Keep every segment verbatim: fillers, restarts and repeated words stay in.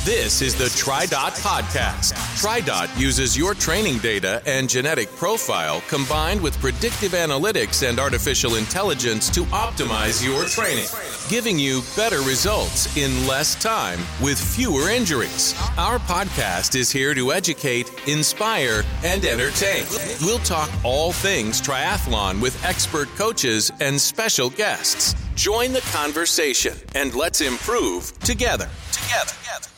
This is the TriDot Podcast. TriDot uses your training data and genetic profile combined with predictive analytics and artificial intelligence to optimize your training, giving you better results in less time with fewer injuries. Our podcast is here to educate, inspire, and entertain. We'll talk all things triathlon with expert coaches and special guests. Join the conversation and let's improve together. Together. Together.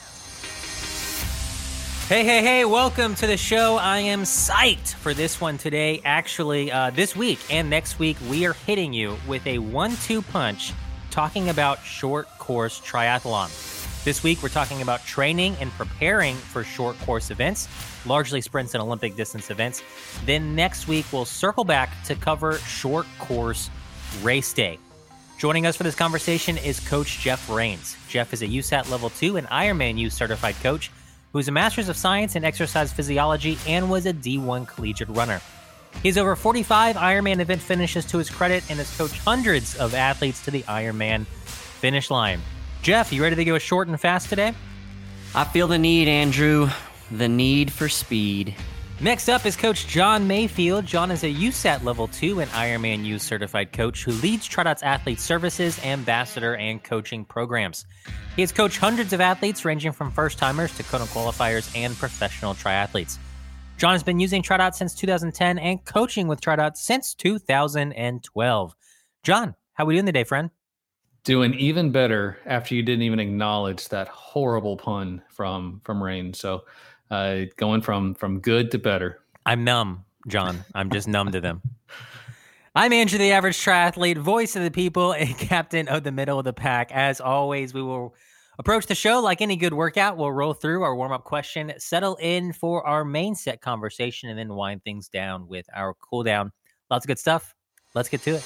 Hey, hey, hey, welcome to the show. I am psyched for this one today. Actually, uh, this week and next week, we are hitting you with a one two punch talking about short course triathlon. This week, we're talking about training and preparing for short course events, largely sprints and Olympic distance events. Then next week, we'll circle back to cover short course race day. Joining us for this conversation is Coach Jeff Rains. Jeff is a U S A T Level two and Ironman U certified coach who's a Master's of Science in Exercise Physiology and was a D one collegiate runner. He has over forty-five Ironman event finishes to his credit and has coached hundreds of athletes to the Ironman finish line. Jeff, you ready to go short and fast today? I feel the need, Andrew. The need for speed. Next up is Coach John Mayfield. John is a U S A T Level two and Ironman U certified coach who leads TriDot's Athlete Services, Ambassador, and Coaching programs. He has coached hundreds of athletes ranging from first-timers to Kona qualifiers and professional triathletes. John has been using TriDot since two thousand ten and coaching with TriDot since two thousand twelve. John, how are we doing today, friend? Doing even better after you didn't even acknowledge that horrible pun from from Rain. So uh, going from from good to better. I'm numb, John. I'm just numb to them. I'm Andrew, the average triathlete, voice of the people, and captain of the middle of the pack. As always, we will approach the show like any good workout. We'll roll through our warm-up question, settle in for our main set conversation, and then wind things down with our cool down. Lots of good stuff. Let's get to it.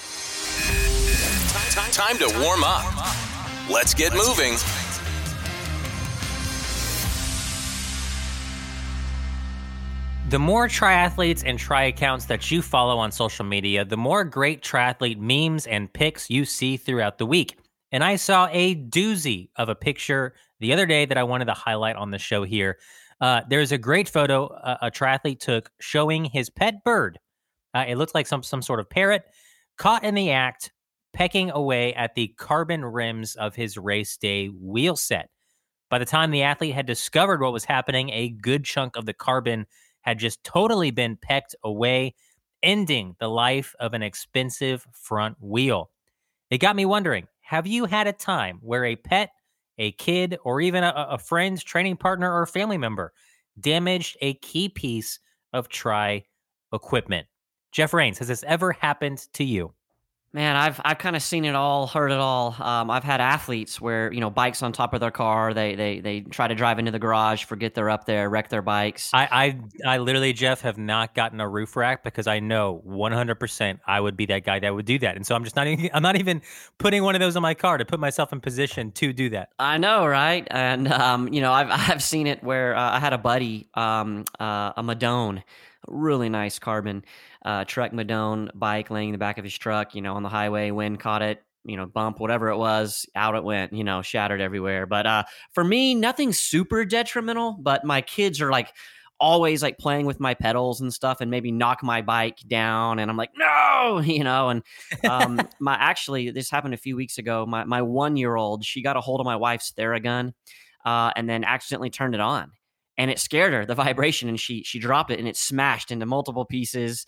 Time to warm up. Let's get moving. The more triathletes and tri accounts that you follow on social media, the more great triathlete memes and pics you see throughout the week. And I saw a doozy of a picture the other day that I wanted to highlight on the show here. Uh, there's a great photo uh, a triathlete took showing his pet bird. Uh, it looks like some, some sort of parrot caught in the act, pecking away at the carbon rims of his race day wheel set. By the time the athlete had discovered what was happening, a good chunk of the carbon had just totally been pecked away, ending the life of an expensive front wheel. It got me wondering, have you had a time where a pet, a kid, or even a, a friend's training partner or family member damaged a key piece of tri equipment? Jeff Rains, has this ever happened to you? Man, I've I've kind of seen it all, heard it all. Um, I've had athletes where, you know, bikes on top of their car, they they they try to drive into the garage, forget they're up there, wreck their bikes. I I, I literally, Jeff, have not gotten a roof rack because I know one hundred percent I would be that guy that would do that. And so I'm just not even, I'm not even putting one of those on my car to put myself in position to do that. I know, right? And, um, you know, I've I've seen it where uh, I had a buddy, um, uh, a Madone, really nice carbon uh, Trek Madone bike laying in the back of his truck, you know, on the highway, wind caught it, you know, bump, whatever it was, out it went, you know, shattered everywhere. But uh, for me, nothing super detrimental, but my kids are like always like playing with my pedals and stuff and maybe knock my bike down. And I'm like, no, you know, and um, my, actually this happened a few weeks ago. My, my one-year-old, she got a hold of my wife's Theragun uh, and then accidentally turned it on. And it scared her, the vibration, and she she dropped it, and it smashed into multiple pieces.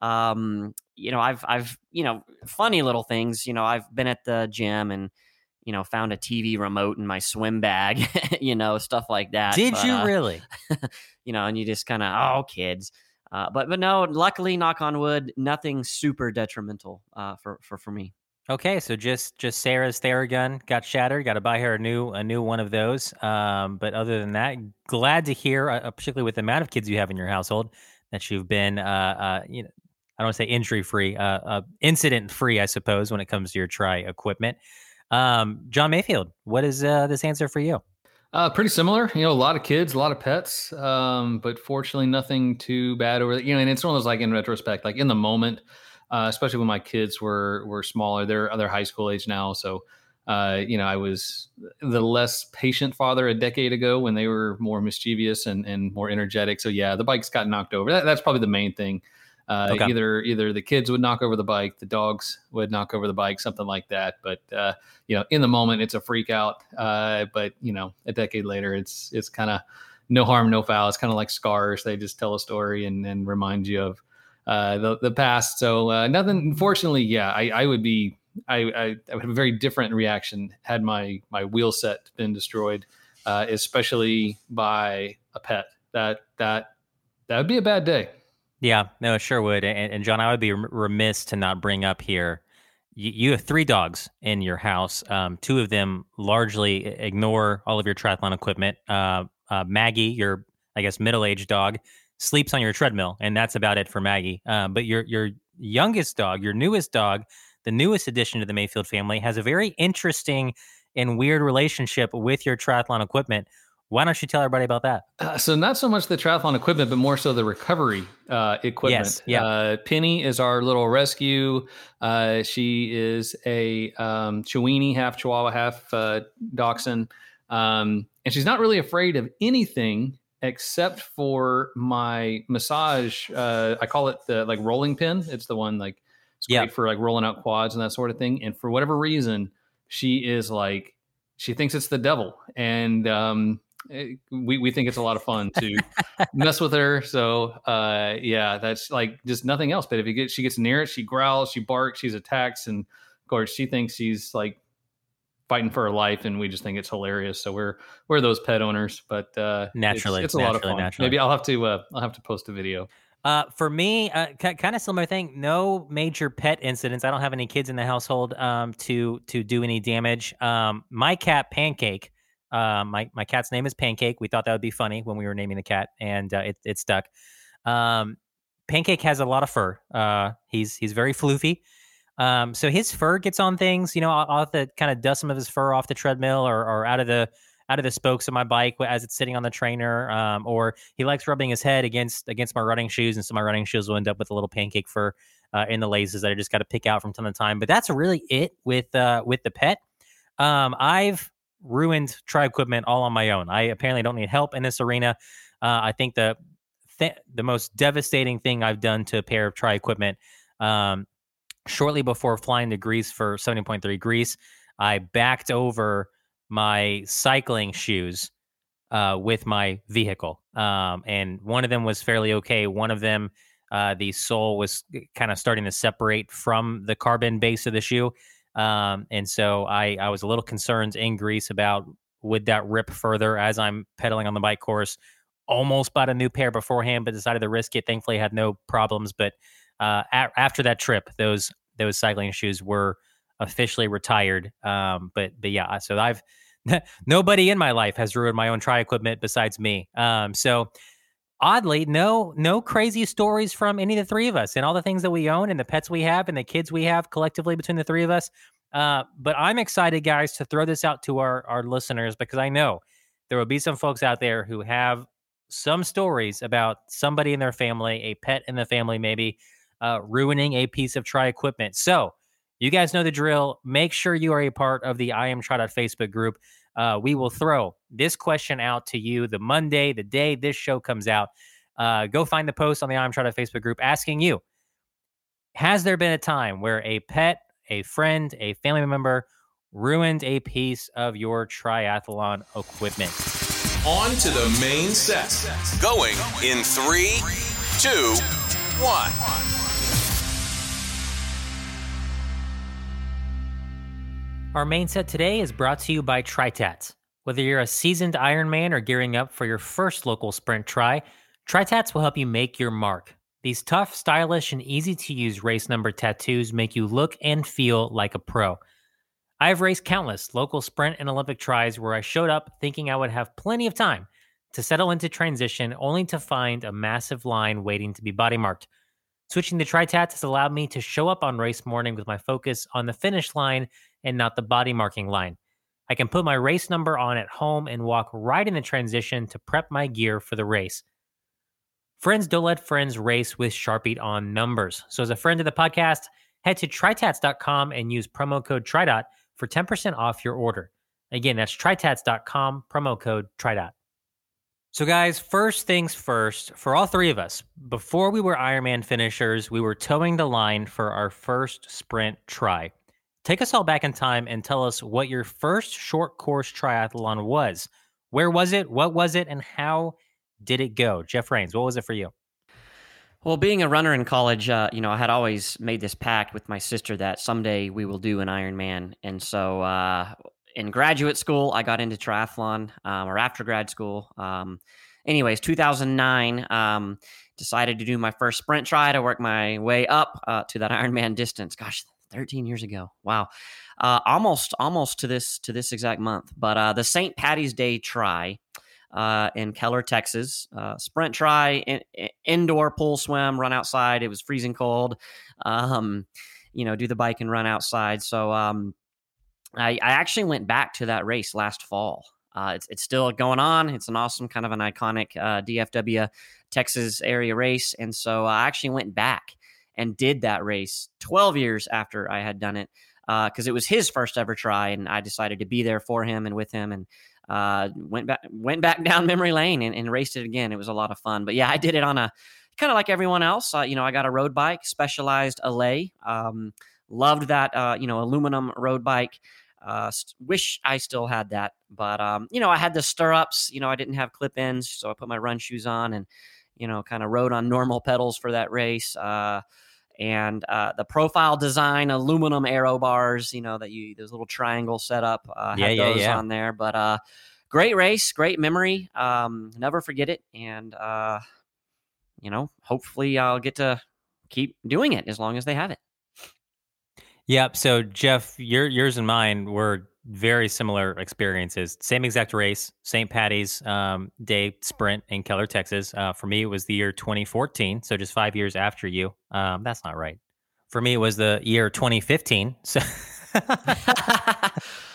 Um, you know, I've I've you know, funny little things. You know, I've been at the gym and, you know, found a T V remote in my swim bag. You know, stuff like that. Did but, you uh, really? You know, and you just kind of oh, kids. Uh, but but no, luckily, knock on wood, nothing super detrimental uh, for for for me. Okay, so just just Sarah's Theragun got shattered. Got to buy her a new a new one of those. Um, but other than that, glad to hear, uh, particularly with the amount of kids you have in your household, that you've been, uh, uh, you know, I don't want to say injury free, uh, uh, incident free, I suppose, when it comes to your tri equipment. Um, John Mayfield, what is uh, this answer for you? Uh, pretty similar, you know, a lot of kids, a lot of pets, um, but fortunately nothing too bad over, you know, and it's one of those, like, in retrospect, like in the moment, uh, especially when my kids were, were smaller, they're, they're high school age now. So, Uh, you know, I was the less patient father a decade ago when they were more mischievous and, and more energetic. So yeah, the bikes got knocked over. That, that's probably the main thing. Uh, Okay. Either either the kids would knock over the bike, the dogs would knock over the bike, something like that. But uh, you know, in the moment, it's a freak out. Uh, but you know, a decade later, it's it's kind of no harm, no foul. It's kind of like scars; they just tell a story and, and remind you of uh, the the past. So uh, nothing. Unfortunately, yeah, I, I would be I, I I would have a very different reaction had my my wheel set been destroyed, uh, especially by a pet. That that that would be a bad day. Yeah, no, it sure would. And, and John, I would be remiss to not bring up here. You, you have three dogs in your house. Um, two of them largely ignore all of your triathlon equipment. Uh, uh, Maggie, your I guess middle-aged dog, sleeps on your treadmill, and that's about it for Maggie. Uh, but your your youngest dog, your newest dog, the newest addition to the Mayfield family, has a very interesting and weird relationship with your triathlon equipment. Why don't you tell everybody about that? Uh, so not so much the triathlon equipment, but more so the recovery uh, equipment. Yes, yeah. Uh, Penny is our little rescue. Uh, she is a um, Chiweenie, half Chihuahua, half uh, Dachshund. Um, and she's not really afraid of anything except for my massage. Uh, I call it the like rolling pin. It's the one like it's great Yeah. for like rolling out quads and that sort of thing. And for whatever reason, she is like, she thinks it's the devil. And, um, we we think it's a lot of fun to mess with her. So uh yeah, that's like just nothing else. But if you get she gets near it, she growls, she barks, she's attacks, and of course she thinks she's like fighting for her life, and we just think it's hilarious. So we're we're those pet owners, but uh Naturally, it's, it's a lot of naturally, fun. naturally. Maybe I'll have to uh I'll have to post a video. Uh, for me, uh, k- kind of similar thing. No major pet incidents. I don't have any kids in the household um, to to do any damage. Um, my cat Pancake. Uh, my my cat's name is Pancake. We thought that would be funny when we were naming the cat, and uh, it it stuck. Um, Pancake has a lot of fur. Uh, he's he's very floofy. Um, so his fur gets on things. You know, I'll, I'll have to kind of dust some of his fur off the treadmill or or out of the out of the spokes of my bike as it's sitting on the trainer. Um, or he likes rubbing his head against against my running shoes, and so my running shoes will end up with a little Pancake fur uh, in the laces that I just got to pick out from time to time. But that's really it with uh, with the pet. Um, I've ruined tri equipment all on my own. I apparently don't need help in this arena. Uh, I think the th- the most devastating thing I've done to a pair of tri equipment, um, shortly before flying to Greece for seventy point three Greece, I backed over my cycling shoes uh, with my vehicle. Um, and one of them was fairly okay. One of them, uh, the sole was kind of starting to separate from the carbon base of the shoe. Um, and so I, I was a little concerned in Greece about would that rip further as I'm pedaling on the bike course. Almost bought a new pair beforehand, but decided to risk it. Thankfully, I had no problems. But uh, a- after that trip, those those cycling shoes were officially retired. Um, but but yeah, so I've nobody in my life has ruined my own tri equipment besides me. Um, so. Oddly, no, no crazy stories from any of the three of us and all the things that we own and the pets we have and the kids we have collectively between the three of us. Uh, but I'm excited, guys, to throw this out to our, our listeners because I know there will be some folks out there who have some stories about somebody in their family, a pet in the family, maybe uh, ruining a piece of tri equipment. So you guys know the drill. Make sure you are a part of the I Am Tri Facebook group. Uh, we will throw this question out to you the Monday, the day this show comes out. Uh, go find the post on the I Am Tri Facebook group asking you, has there been a time where a pet, a friend, a family member ruined a piece of your triathlon equipment? On to the main set. Going in three, two, one. Our main set today is brought to you by TriTats. Whether you're a seasoned Ironman or gearing up for your first local sprint try, TriTats will help you make your mark. These tough, stylish, and easy-to-use race number tattoos make you look and feel like a pro. I've raced countless local sprint and Olympic tries where I showed up thinking I would have plenty of time to settle into transition only to find a massive line waiting to be body marked. Switching to TriTats has allowed me to show up on race morning with my focus on the finish line and not the body marking line. I can put my race number on at home and walk right in the transition to prep my gear for the race. Friends don't let friends race with Sharpie on numbers. So as a friend of the podcast, head to tritats dot com and use promo code TRIDOT for ten percent off your order. Again, that's tritats dot com, promo code TRIDOT. So guys, first things first, for all three of us, before we were Ironman finishers, we were towing the line for our first sprint try. Take us all back in time and tell us what your first short course triathlon was. Where was it? What was it? And how did it go? Jeff Rains, what was it for you? Well, being a runner in college, uh, you know, I had always made this pact with my sister that someday we will do an Ironman. And so uh, in graduate school, I got into triathlon, um, or after grad school. Um, anyways, two thousand nine, um, decided to do my first sprint try to work my way up uh, to that Ironman distance. Gosh, thirteen years ago. Wow. Uh, almost, almost to this, to this exact month. But uh, the Saint Patty's Day try uh, in Keller, Texas, uh, sprint try, in, in, indoor pool swim, run outside. It was freezing cold. Um, you know, do the bike and run outside. So um, I, I actually went back to that race last fall. Uh, it's it's still going on. It's an awesome kind of an iconic uh, D F W Texas area race. And so I actually went back and did that race twelve years after I had done it, because uh, it was his first ever try, and I decided to be there for him and with him, and uh, went back went back down memory lane and, and raced it again. It was a lot of fun. But yeah, I did it on a kind of like everyone else. Uh, you know, I got a road bike, Specialized Allay. Um, loved that, uh, you know, aluminum road bike. Uh, wish I still had that, but um, you know, I had the stirrups. You know, I didn't have clip-ins, so I put my run shoes on and, you know, kind of rode on normal pedals for that race. Uh, and uh, the profile design, aluminum aero bars, you know, that you those little triangle setup, uh, yeah, had yeah, those yeah. on there. But uh, great race, great memory. Um, never forget it, and uh, you know, hopefully I'll get to keep doing it as long as they have it. Yep. So Jeff, your yours and mine were very similar experiences. Same exact race, Saint Patty's um, Day sprint in Keller, Texas. Uh, for me, it was the year twenty fourteen, so just five years after you. Um, that's not right. For me, it was the year twenty fifteen. So I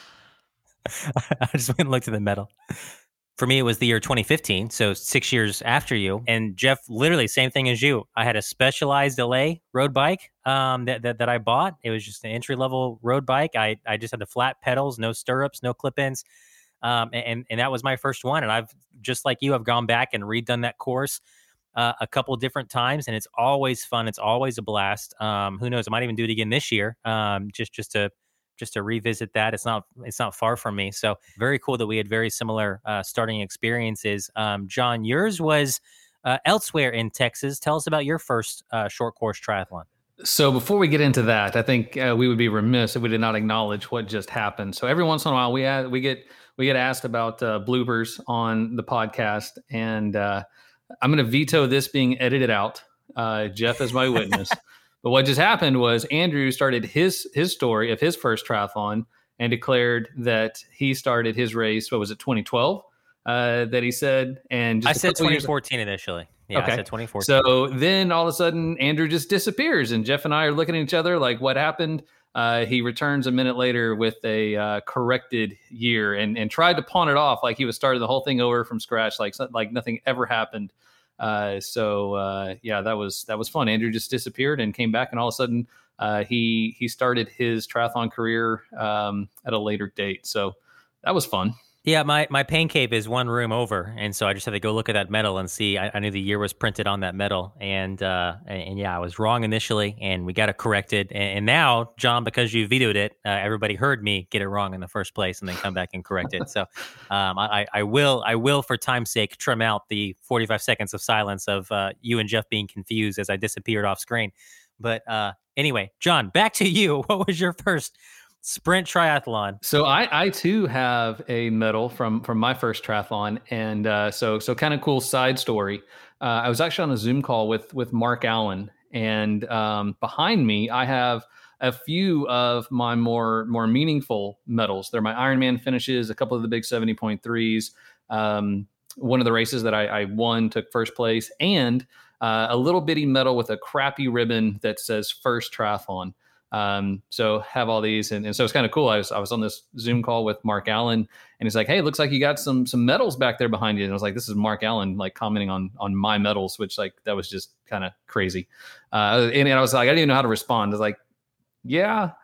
just went and looked at the medal. For me, it was the year twenty fifteen, so six years after you. And Jeff, literally same thing as you. I had a Specialized Allay road bike um, that, that that I bought. It was just an entry level road bike. I I just had the flat pedals, no stirrups, no clip-ins, um, and and that was my first one. And I've just like you, I've gone back and redone that course uh, a couple different times, and it's always fun. It's always a blast. Um, who knows? I might even do it again this year, um, just just to. just to revisit that. It's not, it's not far from me. So very cool that we had very similar uh, starting experiences. Um, John, yours was uh, elsewhere in Texas. Tell us about your first uh, short course triathlon. So before we get into that, I think uh, we would be remiss if we did not acknowledge what just happened. So every once in a while we add, we get, we get asked about uh, bloopers on the podcast, and uh, I'm going to veto this being edited out. Uh, Jeff is my witness. But what just happened was Andrew started his his story of his first triathlon and declared that he started his race. What was it, twenty twelve? Uh, that he said, and just I said twenty fourteen initially. Yeah, okay. I said twenty fourteen. So then all of a sudden, Andrew just disappears, and Jeff and I are looking at each other like, "What happened?" Uh, he returns a minute later with a uh, corrected year, and and tried to pawn it off like he was starting the whole thing over from scratch, like like nothing ever happened. Uh, so, uh, yeah, that was, that was fun. Andrew just disappeared and came back, and all of a sudden, uh, he, he started his triathlon career, um, at a later date. So that was fun. Yeah, my, my pain cave is one room over, and so I just had to go look at that medal and see. I, I knew the year was printed on that medal, and uh, and, and yeah, I was wrong initially, and we got it corrected. And, and now, John, because you vetoed it, uh, everybody heard me get it wrong in the first place, and then come back and correct it. So um, I, I will, I will, for time's sake, trim out the forty-five seconds of silence of uh, you and Jeff being confused as I disappeared off screen. But uh, anyway, John, back to you. What was your first sprint triathlon? So I, I too have a medal from from my first triathlon, and uh, so so kind of cool side story. Uh, I was actually on a Zoom call with with Mark Allen, and um, behind me I have a few of my more more meaningful medals. They're my Ironman finishes, a couple of the big seventy point threes, um, one of the races that I, I won, took first place, and uh, a little bitty medal with a crappy ribbon that says first triathlon. Um, so have all these, and, and so it's kind of cool. I was, I was on this Zoom call with Mark Allen, and he's like, "Hey, it looks like you got some, some medals back there behind you." And I was like, "This is Mark Allen, like commenting on, on my medals," which like, that was just kind of crazy. Uh, and, and I was like, I didn't even know how to respond. I was like, yeah, I,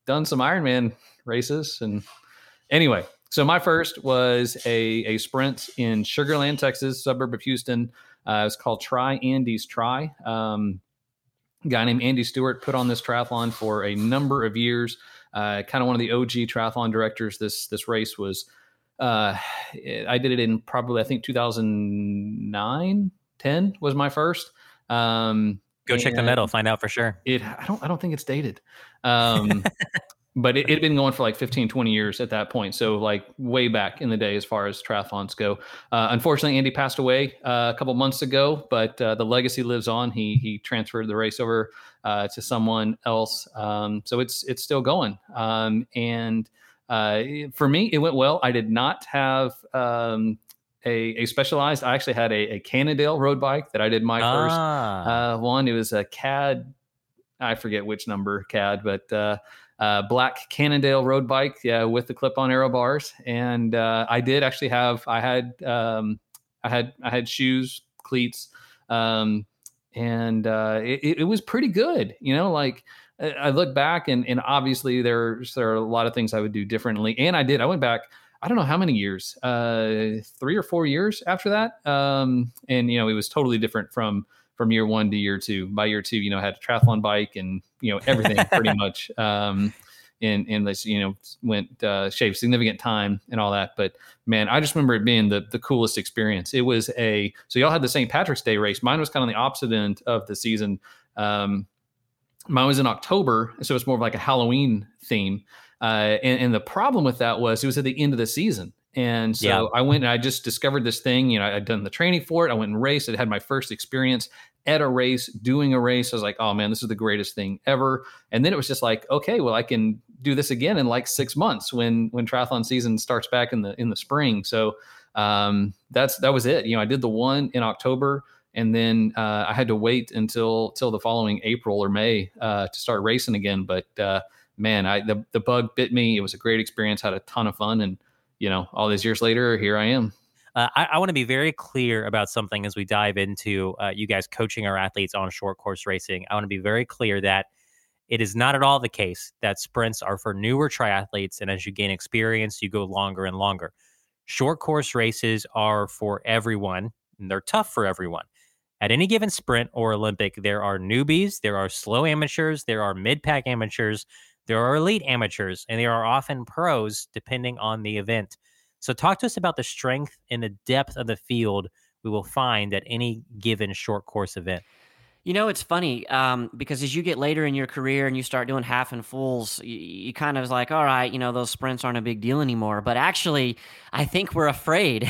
done some Ironman races. And anyway, so my first was a, a sprint in Sugar Land, Texas, suburb of Houston. Uh, it was called Try Andy's Try. Um, a guy named Andy Stewart put on this triathlon for a number of years. Uh, kind of one of the O G triathlon directors. This this race was, uh, I did it in probably, I think two thousand nine, ten was my first. Um, Go check the medal, find out for sure. It, I don't, I don't think it's dated. Um, but it had been going for like fifteen, twenty years at that point. So like way back in the day, as far as triathlons go. Uh, unfortunately, Andy passed away uh, a couple months ago, but uh, the legacy lives on. He, he transferred the race over uh, to someone else. Um, so it's, it's still going. Um, and uh, for me, it went well. I did not have, um, A, a specialized. I actually had a, a Cannondale road bike that I did my ah. first uh, one. It was a C A D, I forget which number C A D, but uh, uh, black Cannondale road bike, yeah, with the clip-on aero bars. And uh, I did actually have, I had, um, I had, I had shoes, cleats, um, and uh, it, it was pretty good. You know, like I look back, and and obviously there's there are a lot of things I would do differently. And I did. I went back. I don't know how many years, uh, three or four years after that. Um, and, you know, it was totally different from, from year one to year two. By year two, you know, I had a triathlon bike and, you know, everything pretty much. Um, and, and this, you know, went, uh, shaved significant time and all that. But man, I just remember it being the, the coolest experience. It was a, so y'all had the Saint Patrick's Day race. Mine was kind of the opposite end of the season. Um, mine was in October. So it's more of like a Halloween theme. Uh, and, and the problem with that was it was at the end of the season. And so yeah. I went and I just discovered this thing, you know, I'd done the training for it. I went and raced. I had my first experience at a race, doing a race. I was like, oh man, this is the greatest thing ever. And then it was just like, okay, well, I can do this again in like six months when, when triathlon season starts back in the, in the spring. So um, that's, that was it. You know, I did the one in October, and then uh, I had to wait until, till the following April or May uh, to start racing again. But uh, man, I, the, the bug bit me. It was a great experience. Had a ton of fun. And, you know, all these years later, here I am. Uh, I, I want to be very clear about something as we dive into uh, you guys coaching our athletes on short course racing. I want to be very clear that it is not at all the case that sprints are for newer triathletes, and as you gain experience, you go longer and longer. Short course races are for everyone, and they're tough for everyone. At any given sprint or Olympic, there are newbies, there are slow amateurs, there are mid-pack amateurs, there are elite amateurs, and there are often pros depending on the event. So talk to us about the strength and the depth of the field we will find at any given short course event. You know, it's funny um, because as you get later in your career and you start doing half and fulls, you, you kind of is like, all right, you know, those sprints aren't a big deal anymore. But actually, I think we're afraid.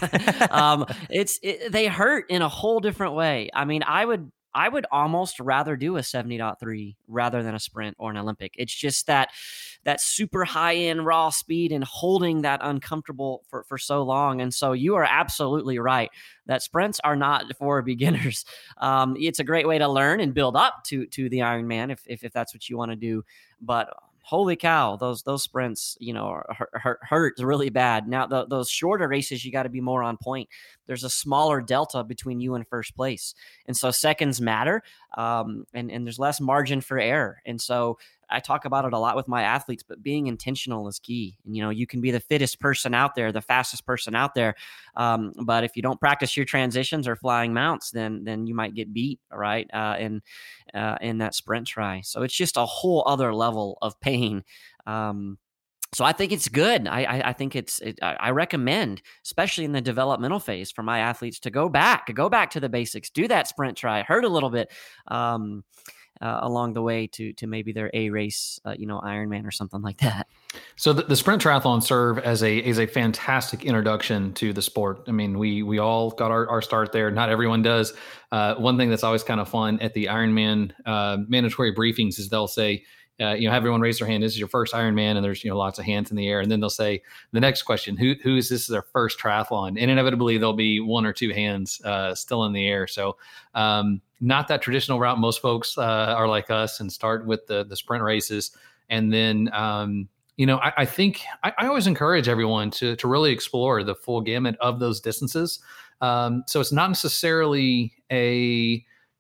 um, it's it, they hurt in a whole different way. I mean, I would I would almost rather do a seventy point three rather than a sprint or an Olympic. It's just that that super high end raw speed and holding that uncomfortable for, for so long. And so you are absolutely right that sprints are not for beginners. Um, it's a great way to learn and build up to, to the Ironman if, if, if that's what you want to do. But holy cow, those those sprints, you know, hurt, hurt, hurt really bad. Now, the, those shorter races, you got to be more on point. There's a smaller delta between you and first place. And so seconds matter, um, and, and there's less margin for error. And so I talk about it a lot with my athletes, but being intentional is key. And, you know, you can be the fittest person out there, the fastest person out there. Um, but if you don't practice your transitions or flying mounts, then, then you might get beat, right? Uh, in, uh, in that sprint try. So it's just a whole other level of pain. Um, So I think it's good. I, I, I think it's, it, I recommend, especially in the developmental phase, for my athletes to go back, go back to the basics, do that sprint try, hurt a little bit um, uh, along the way to to maybe their A race, uh, you know, Ironman or something like that. So the, the sprint triathlon serve as a is a fantastic introduction to the sport. I mean, we we all got our, our start there. Not everyone does. Uh, one thing that's always kind of fun at the Ironman uh, mandatory briefings is they'll say, Uh, you know, have everyone raise their hand. This is your first Ironman, and there's, you know, lots of hands in the air. And then they'll say the next question, who who is this is their first triathlon? And inevitably there'll be one or two hands uh, still in the air. So um, not that traditional route. Most folks uh, are like us and start with the the sprint races. And then, um, you know, I, I think I, I always encourage everyone to to really explore the full gamut of those distances. Um, so it's not necessarily a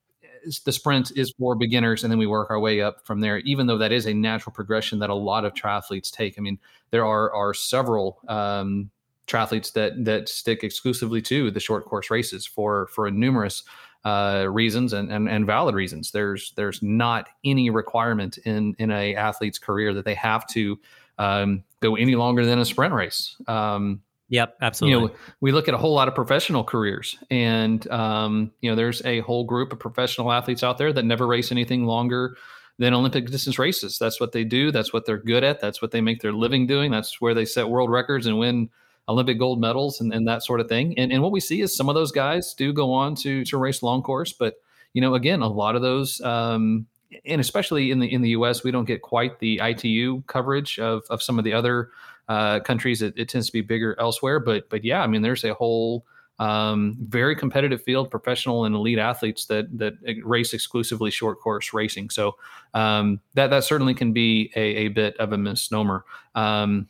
the sprint is for beginners, and then we work our way up from there, even though that is a natural progression that a lot of triathletes take. I mean, there are are several um, triathletes that that stick exclusively to the short course races for for numerous uh, reasons and, and and valid reasons. There's there's not any requirement in in a athlete's career that they have to um, go any longer than a sprint race. Um, Yep, absolutely. You know, we look at a whole lot of professional careers, and um, you know, there's a whole group of professional athletes out there that never race anything longer than Olympic distance races. That's what they do. That's what they're good at. That's what they make their living doing. That's where they set world records and win Olympic gold medals and, and that sort of thing. And and what we see is some of those guys do go on to to race long course, but you know, again, a lot of those. Um, and especially in the in the U S, we don't get quite the I T U coverage of of some of the other uh, countries. It, it tends to be bigger elsewhere, but but yeah, I mean, there's a whole um, very competitive field, professional and elite athletes that that race exclusively short course racing. So um, that that certainly can be a, a bit of a misnomer. Um,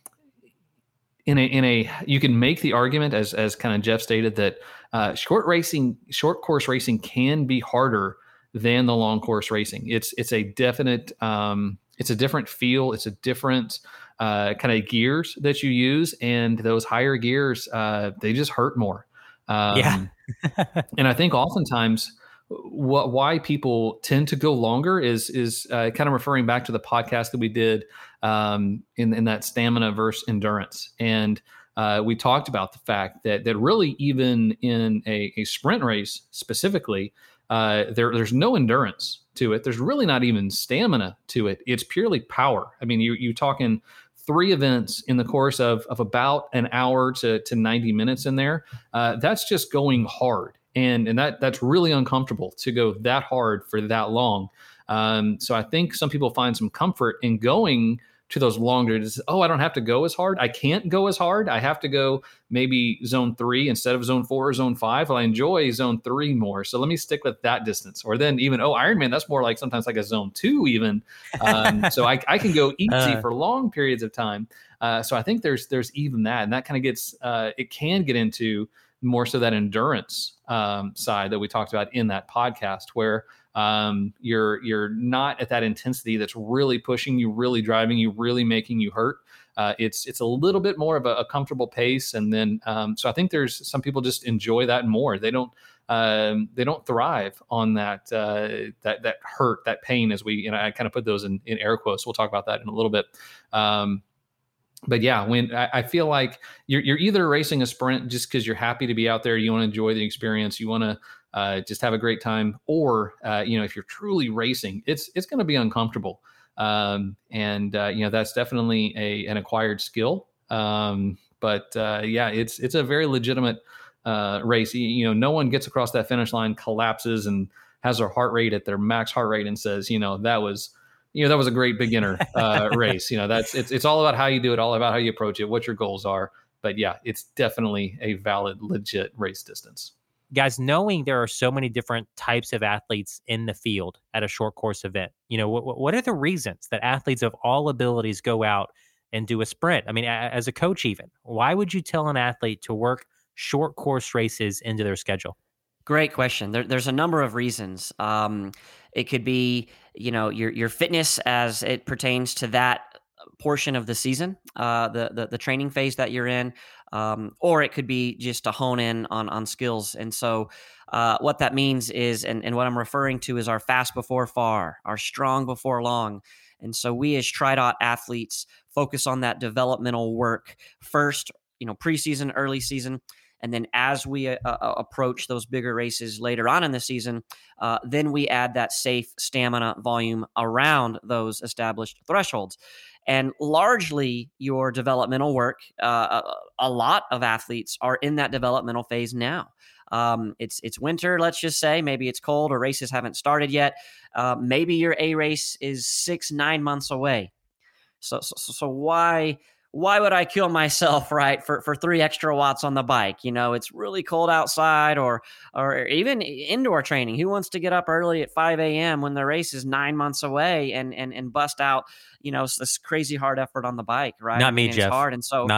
in a in a you can make the argument, as as kind of Jeff stated, that uh, short racing, short course racing can be harder than the long course racing. It's it's a definite um, it's a different feel. It's a different uh, kind of gears that you use, and those higher gears uh, they just hurt more. Um, yeah, and I think oftentimes what why people tend to go longer is is uh, kind of referring back to the podcast that we did um, in in that stamina versus endurance, and uh, we talked about the fact that that really even in a, a sprint race specifically. Uh, there, there's no endurance to it. There's really not even stamina to it. It's purely power. I mean, you you talking three events in the course of of about an hour to to ninety minutes in there. Uh, that's just going hard, and and that that's really uncomfortable to go that hard for that long. Um, so I think some people find some comfort in going to those longer. Just, oh, I don't have to go as hard. I can't go as hard. I have to go maybe zone three instead of zone four or zone five. Well, I enjoy zone three more. So let me stick with that distance. Or then even, oh, Ironman, that's more like sometimes like a zone two even. Um, so I, I can go easy uh, for long periods of time. Uh, so I think there's there's even that. And that kind of gets, uh, it can get into more so that endurance um, side that we talked about in that podcast where Um, you're you're not at that intensity that's really pushing you, really driving you, really making you hurt. Uh, it's it's a little bit more of a, a comfortable pace, and then um, so I think there's some people just enjoy that more. They don't um, they don't thrive on that uh, that that hurt, that pain. As we you know, I kind of put those in, in air quotes. We'll talk about that in a little bit. Um, But yeah, when I, I feel like you're you're either racing a sprint just because you're happy to be out there, you want to enjoy the experience, you want to uh, just have a great time, or uh, you know, if you're truly racing, it's it's going to be uncomfortable, um, and uh, you know that's definitely a an acquired skill. Um, but uh, yeah, it's it's a very legitimate uh, race. You, you know, no one gets across that finish line, collapses, and has their heart rate at their max heart rate, and says, you know, that was. You know, that was a great beginner uh, race. You know, that's it's it's all about how you do it, all about how you approach it, what your goals are. But yeah, it's definitely a valid, legit race distance. Guys, knowing there are so many different types of athletes in the field at a short course event, you know, what what are the reasons that athletes of all abilities go out and do a sprint? I mean, a, as a coach, even why would you tell an athlete to work short course races into their schedule? Great question. There, there's a number of reasons. Um, it could be, you know, your your fitness as it pertains to that portion of the season, uh, the, the the training phase that you're in, um, or it could be just to hone in on on skills. And so, uh, what that means is, and, and what I'm referring to is our fast before far, our strong before long. And so, we as TriDot athletes focus on that developmental work first, you know, preseason, early season. And then as we uh, uh, approach those bigger races later on in the season, uh, then we add that safe stamina volume around those established thresholds. And largely your developmental work, uh, a lot of athletes are in that developmental phase now. Um, it's it's winter, let's just say. Maybe it's cold or races haven't started yet. Uh, maybe your A race is six, nine months away. So so, so why... Why would I kill myself, right, for, for three extra watts on the bike? You know, it's really cold outside, or or even indoor training. Who wants to get up early at five a.m. when the race is nine months away and and and bust out, you know, this crazy hard effort on the bike, right? Not I mean, me, it's Jeff. hard, and so not me.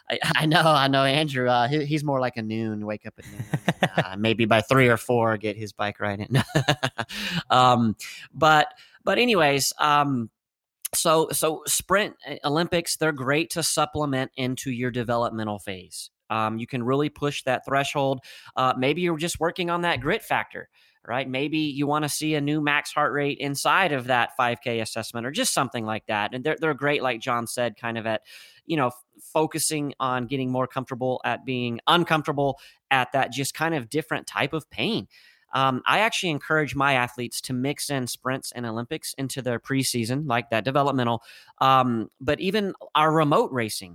I, I know, I know, Andrew. Uh, he, he's more like a noon. Wake up at noon. uh, maybe by three or four, get his bike right in. um, but but anyways, um, so so sprint Olympics, they're great to supplement into your developmental phase. Um, you can really push that threshold. Uh, maybe you're just working on that grit factor, right? Maybe you want to see a new max heart rate inside of that five K assessment or just something like that. And they're, they're great, like John said, kind of at, you know, f- focusing on getting more comfortable at being uncomfortable at that just kind of different type of pain. Um, I actually encourage my athletes to mix in sprints and Olympics into their preseason, like that developmental, um, but even our remote racing.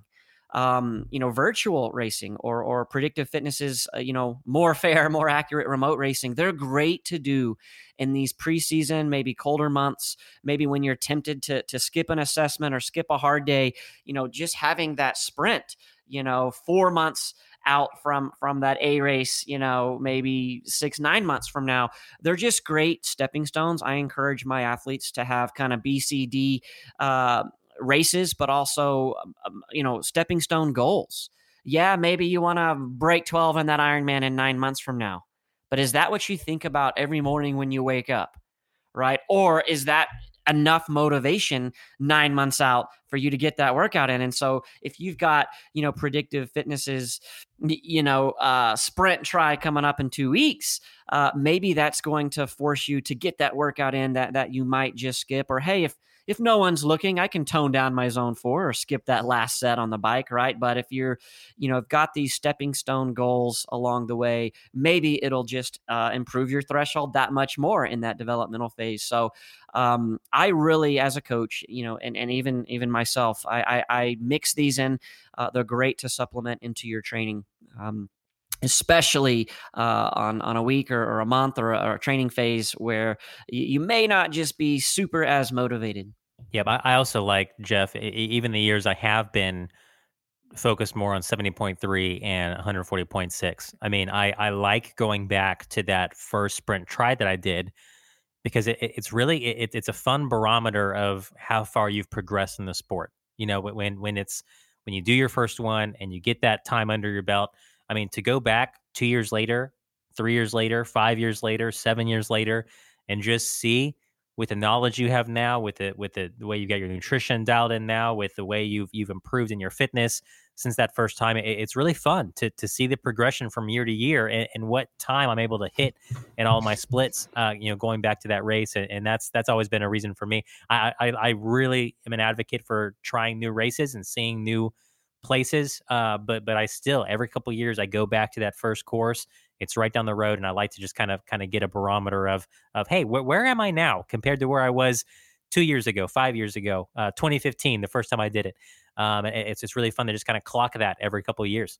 Um, you know, virtual racing or or predictive fitnesses, uh, you know, more fair, more accurate remote racing. They're great to do in these preseason, maybe colder months, maybe when you're tempted to to skip an assessment or skip a hard day. You know, just having that sprint, you know, four months out from from that A race, you know, maybe six, nine months from now. They're just great stepping stones. I encourage my athletes to have kind of B C D uh, races, but also, um, you know, stepping stone goals. Yeah, maybe you want to break twelve in that Ironman in nine months from now. But is that what you think about every morning when you wake up? Right? Or is that enough motivation nine months out for you to get that workout in? And so if you've got, you know, predictive fitnesses, you know, uh, sprint try coming up in two weeks, uh, maybe that's going to force you to get that workout in that, that you might just skip. Or, hey, if, if no one's looking, I can tone down my zone four or skip that last set on the bike. Right. But if you're, you know, got these stepping stone goals along the way, maybe it'll just uh, improve your threshold that much more in that developmental phase. So um, I really, as a coach, you know, and, and even, even myself, I, I, I mix these in. Uh, they're great to supplement into your training. Um, especially uh, on, on a week or, or a month or a, or a training phase where you, you may not just be super as motivated. Yeah, but I also like, Jeff, even the years I have been focused more on seventy point three and one forty point six. I mean, I, I like going back to that first sprint try that I did because it, it's really, it, it's a fun barometer of how far you've progressed in the sport. You know, when, when it's, when you do your first one and you get that time under your belt, I mean, to go back two years later, three years later, five years later, seven years later, and just see with the knowledge you have now, with the with the, the way you got your nutrition dialed in now, with the way you've you've improved in your fitness since that first time, it, it's really fun to to see the progression from year to year and, and what time I'm able to hit in all my splits. Uh, you know, going back to that race, and, and that's that's always been a reason for me. I, I I really am an advocate for trying new races and seeing new places, uh, but but I still every couple of years I go back to that first course. It's right down the road, and I like to just kind of kind of get a barometer of of hey, wh- where am I now compared to where I was two years ago, five years ago, uh, twenty fifteen, the first time I did it. Um, it it's it's really fun to just kind of clock that every couple of years.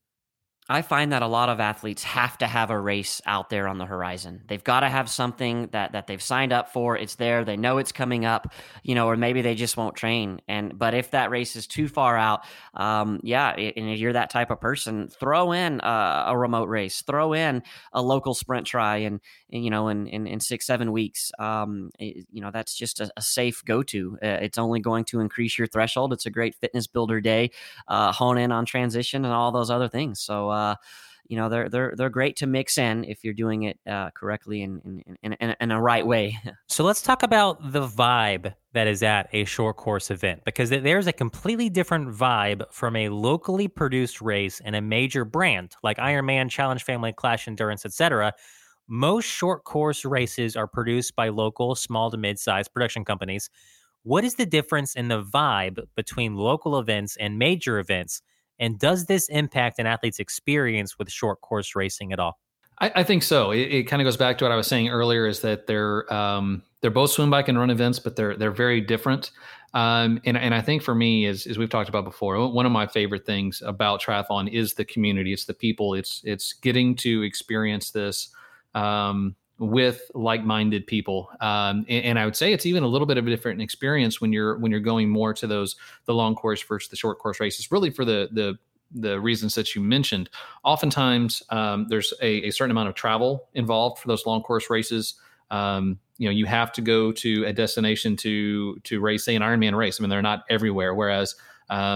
I find that a lot of athletes have to have a race out there on the horizon. They've got to have something that that they've signed up for. It's there. They know it's coming up, you know, or maybe they just won't train. And but if that race is too far out, um, yeah, and if you're that type of person, throw in a, a remote race, throw in a local sprint try, and, and you know, in, in in six seven weeks, um, it, you know, that's just a, a safe go to. Uh, it's only going to increase your threshold. It's a great fitness builder day. Uh, hone in on transition and all those other things. So. Uh, you know, they're they're they're great to mix in if you're doing it uh, correctly and in, in, in, in a right way. So let's talk about the vibe that is at a short course event, because there's a completely different vibe from a locally produced race and a major brand like Ironman, Challenge Family, Clash Endurance, et cetera. Most short course races are produced by local, small to mid-sized production companies. What is the difference in the vibe between local events and major events? And does this impact an athlete's experience with short course racing at all? I, I think so. It, it kind of goes back to what I was saying earlier: is that they're um, they're both swim, bike, and run events, but they're they're very different. Um, and and I think for me, as as we've talked about before, one of my favorite things about triathlon is the community. It's the people. It's it's getting to experience this um, with like-minded people. Um, and, and I would say it's even a little bit of a different experience when you're when you're going more to those the long course versus the short course races. Really, for the the the reasons that you mentioned. Oftentimes, um, there's a, a certain amount of travel involved for those long course races. Um, you know, you have to go to a destination to to race, say, an Ironman race. I mean, they're not everywhere. Whereas um,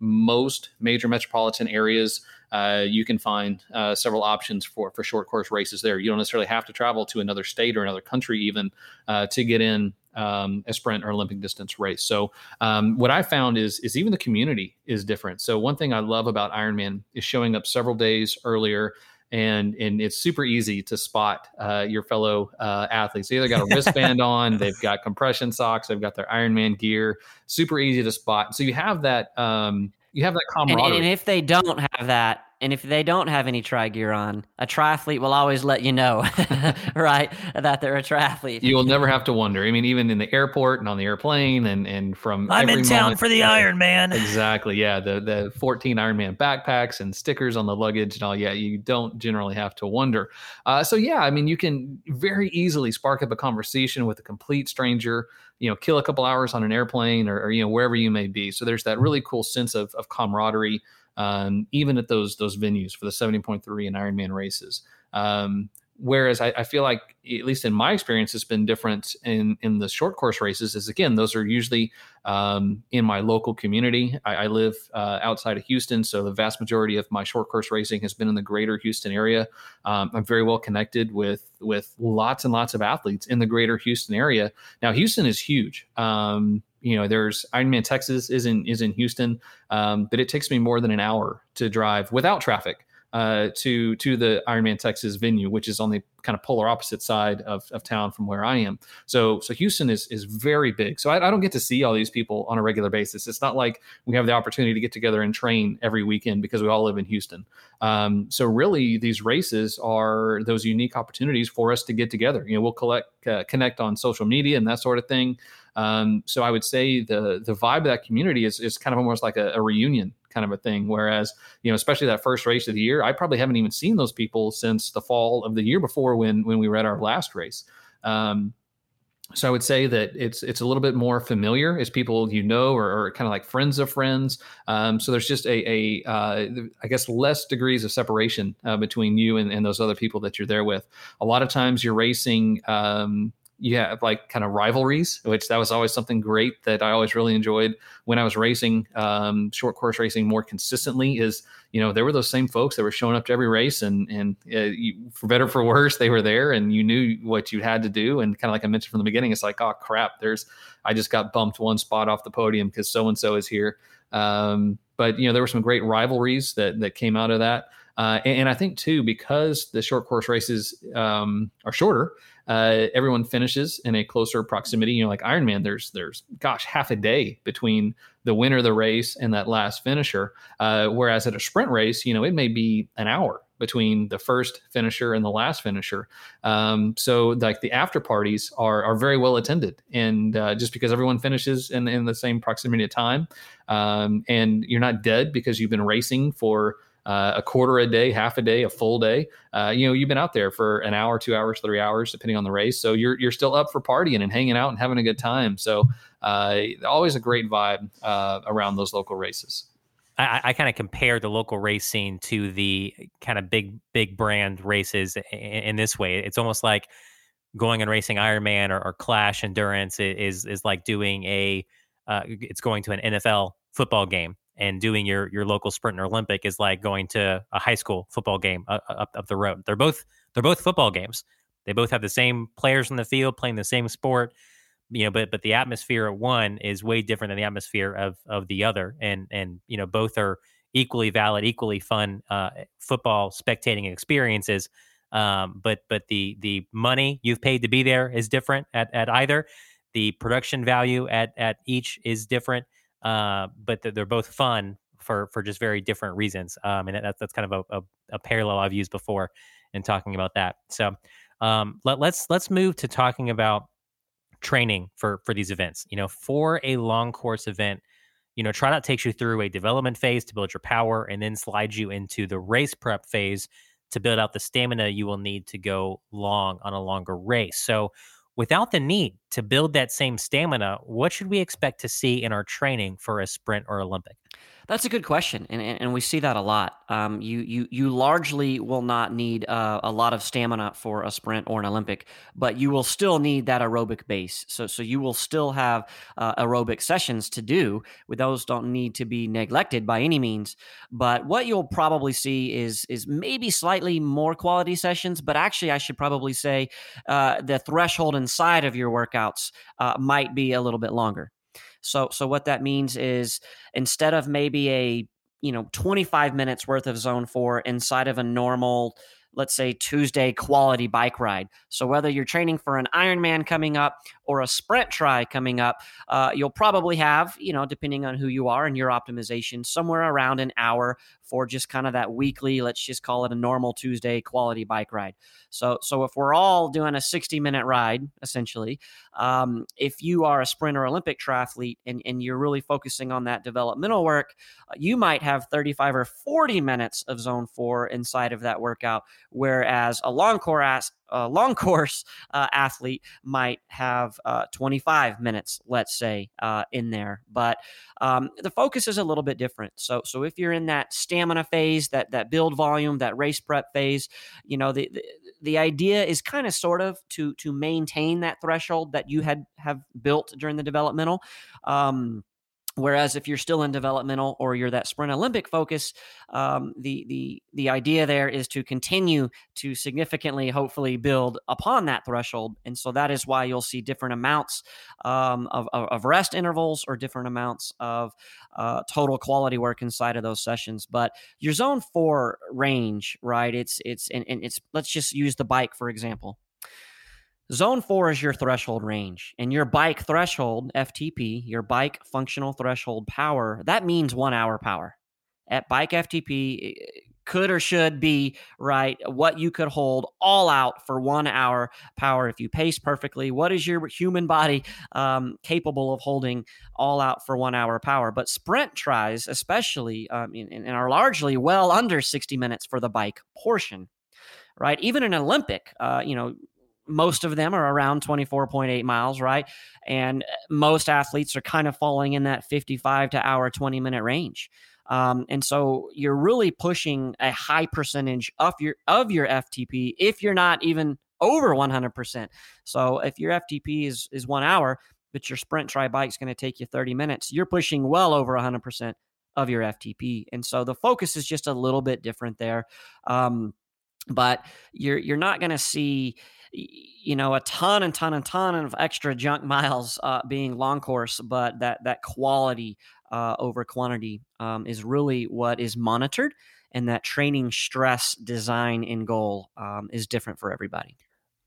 most major metropolitan areas, uh, you can find uh, several options for, for short course races there. You don't necessarily have to travel to another state or another country even uh, to get in um, a sprint or Olympic distance race. So um, what I found is, is even the community is different. So one thing I love about Ironman is showing up several days earlier. And and it's super easy to spot uh, your fellow uh, athletes. They either got a wristband on, they've got compression socks, they've got their Ironman gear. Super easy to spot. So you have that um, you have that camaraderie. And, and if they don't have that, and if they don't have any tri gear on, a triathlete will always let you know, right, that they're a triathlete. You will never have to wonder. I mean, even in the airport and on the airplane, and and from I'm every in town moment, for the Ironman. Exactly. Yeah, the the fourteen Ironman backpacks and stickers on the luggage and all. Yeah, you don't generally have to wonder. Uh, so yeah, I mean, you can very easily spark up a conversation with a complete stranger. You know, kill a couple hours on an airplane or, or you know wherever you may be. So there's that really cool sense of of camaraderie. Um, even at those those venues for the seventy point three and Ironman races. Um, whereas I, I feel like, at least in my experience, it's been different in, in the short course races is, again, those are usually um, in my local community. I, I live uh, outside of Houston, so the vast majority of my short course racing has been in the greater Houston area. Um, I'm very well connected with with lots and lots of athletes in the greater Houston area. Now, Houston is huge. Um, You know, there's Ironman Texas is in is in Houston, um, but it takes me more than an hour to drive without traffic uh, to to the Ironman Texas venue, which is on the kind of polar opposite side of, of town from where I am. So so Houston is is very big. So I, I don't get to see all these people on a regular basis. It's not like we have the opportunity to get together and train every weekend because we all live in Houston. Um, so really, these races are those unique opportunities for us to get together. You know, we'll collect uh, connect on social media and that sort of thing. Um, so I would say the the vibe of that community is is kind of almost like a, a reunion kind of a thing. Whereas, you know, especially that first race of the year, I probably haven't even seen those people since the fall of the year before when when we were at our last race. Um, so I would say that it's it's a little bit more familiar. It's people you know or, or kind of like friends of friends. Um, so there's just a, a uh, I guess less degrees of separation uh, between you and, and those other people that you're there with. A lot of times you're racing. Um, You have like kind of rivalries, which that was always something great that I always really enjoyed when I was racing um, short course racing more consistently is, you know, there were those same folks that were showing up to every race and, and uh, you, for better or for worse, they were there and you knew what you had to do. And kind of like I mentioned from the beginning, it's like, oh crap, there's, I just got bumped one spot off the podium because so-and-so is here. Um, but, you know, there were some great rivalries that, that came out of that. Uh, and, and I think too, because the short course races um, are shorter, uh, everyone finishes in a closer proximity. You know, like Ironman, there's there's gosh half a day between the winner of the race and that last finisher. Uh, whereas at a sprint race, you know, it may be an hour between the first finisher and the last finisher. Um, so like the after parties are are very well attended, and uh, just because everyone finishes in in the same proximity of time, um, and you're not dead because you've been racing for Uh, a quarter a day, half a day, a full day. Uh, you know, you've been out there for an hour, two hours, three hours, depending on the race. So you're you're still up for partying and hanging out and having a good time. So uh, always a great vibe uh, around those local races. I, I kind of compare the local race scene to the kind of big, big brand races in, in this way. It's almost like going and racing Ironman or, or Clash Endurance is is like doing a, uh, it's going to an N F L football game. And doing your your local sprint or Olympic is like going to a high school football game up, up up the road. They're both they're both football games. They both have the same players in the field playing the same sport, you know. But but the atmosphere at one is way different than the atmosphere of of the other. And and you know both are equally valid, equally fun uh, football spectating experiences. Um, but but the the money you've paid to be there is different at at either. The production value at at each is different. Uh, but they're both fun for, for just very different reasons. Um, and that's, that's kind of a, a, a parallel I've used before in talking about that. So um, let, let's, let's move to talking about training for, for these events. You know, for a long course event, you know, TriDot takes you through a development phase to build your power and then slides you into the race prep phase to build out the stamina you will need to go long on a longer race. So without the need to build that same stamina, what should we expect to see in our training for a sprint or Olympic? That's a good question, and and, and we see that a lot. Um, you you you largely will not need uh, a lot of stamina for a sprint or an Olympic, but you will still need that aerobic base. So so you will still have uh, aerobic sessions to do. With those don't need to be neglected by any means. But what you'll probably see is is maybe slightly more quality sessions. But actually, I should probably say uh, the threshold inside of your workouts uh, might be a little bit longer. So, so what that means is instead of maybe a, you know, twenty-five minutes worth of zone four inside of a normal, let's say Tuesday quality bike ride. So whether you're training for an Ironman coming up or a sprint try coming up, uh, you'll probably have, you know, depending on who you are and your optimization, somewhere around an hour for just kind of that weekly, let's just call it a normal Tuesday quality bike ride. So, so if we're all doing a sixty minute ride, essentially, um, if you are a sprint or Olympic triathlete and, and you're really focusing on that developmental work, uh, you might have thirty-five or forty minutes of zone four inside of that workout, whereas a long course, a long course uh, athlete might have uh, twenty-five minutes, let's say, uh, in there. But um, the focus is a little bit different. So, so if you're in that stamina phase, that that build volume, that race prep phase, you know, the the, the idea is kind of sort of to to maintain that threshold that you had have built during the developmental. Um, Whereas if you're still in developmental or you're that sprint Olympic focus, um, the the the idea there is to continue to significantly, hopefully, build upon that threshold. And so that is why you'll see different amounts um, of, of rest intervals or different amounts of uh, total quality work inside of those sessions. But your zone four range, right? It's it's and, and it's let's just use the bike for example. Zone four is your threshold range, and your bike threshold, F T P, your bike functional threshold power, that means one hour power. At bike F T P could or should be, right, what you could hold all out for one hour power if you pace perfectly. What is your human body um, capable of holding all out for one hour power? But sprint tries, especially, um, and, and are largely well under sixty minutes for the bike portion, right? Even an Olympic, uh, you know, most of them are around twenty-four point eight miles, right? And most athletes are kind of falling in that fifty-five to hour, twenty minute range. Um, and so you're really pushing a high percentage of your, of your F T P if you're not even over one hundred percent. So if your F T P is, is one hour, but your sprint tri bike is going to take you thirty minutes, you're pushing well over one hundred percent of your F T P. And so the focus is just a little bit different there. Um, but you're, you're not going to see, you know, a ton and ton and ton of extra junk miles uh, being long course, but that that quality uh, over quantity um, is really what is monitored, and that training stress design and goal um, is different for everybody.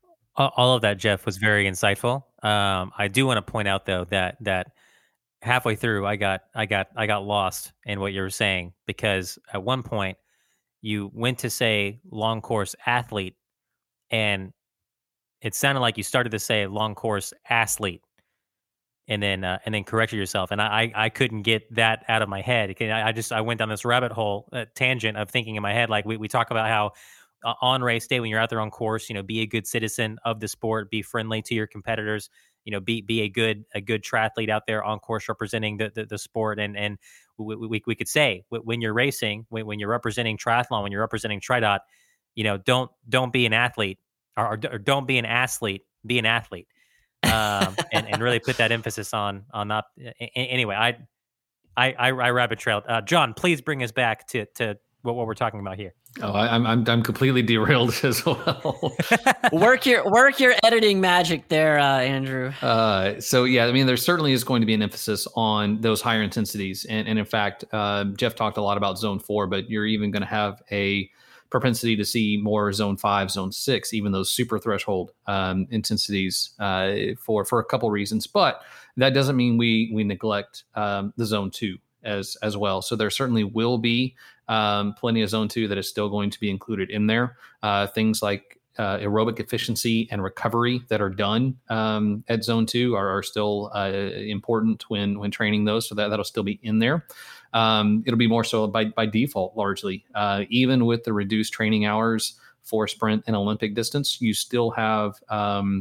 All of that, Jeff, was very insightful. Um, I do want to point out though that that halfway through, I got I got I got lost in what you were saying, because at one point you went to say long course athlete, and it sounded like you started to say long course athlete, and then uh, and then corrected yourself, and I I couldn't get that out of my head. I just I went down this rabbit hole uh, tangent of thinking in my head, like we we talk about how uh, on race day when you're out there on course, you know, be a good citizen of the sport, be friendly to your competitors, you know, be be a good a good triathlete out there on course representing the the, the sport, and and we, we we could say when you're racing, when, when you're representing triathlon, when you're representing TriDot, you know, don't don't be an athlete. Or, or don't be an athlete, be an athlete, um, and, and really put that emphasis on on not. Anyway, I I I, I rabbit trailed. Uh, John, please bring us back to to what, what we're talking about here. Oh, I, I'm I'm I'm completely derailed as well. work your work your editing magic there, uh, Andrew. Uh, so yeah, I mean, there certainly is going to be an emphasis on those higher intensities, and and in fact, uh, Jeff talked a lot about zone four, but you're even going to have a propensity to see more zone five, zone six, even those super threshold um, intensities uh, for for a couple reasons. But that doesn't mean we we neglect um, the zone two as as well. So there certainly will be um, plenty of zone two that is still going to be included in there. Uh, things like uh, aerobic efficiency and recovery that are done um, at zone two are, are still uh, important when when training those. So that that'll still be in there. Um, it'll be more so by, by default, largely. Uh, even with the reduced training hours for sprint and Olympic distance, you still have um,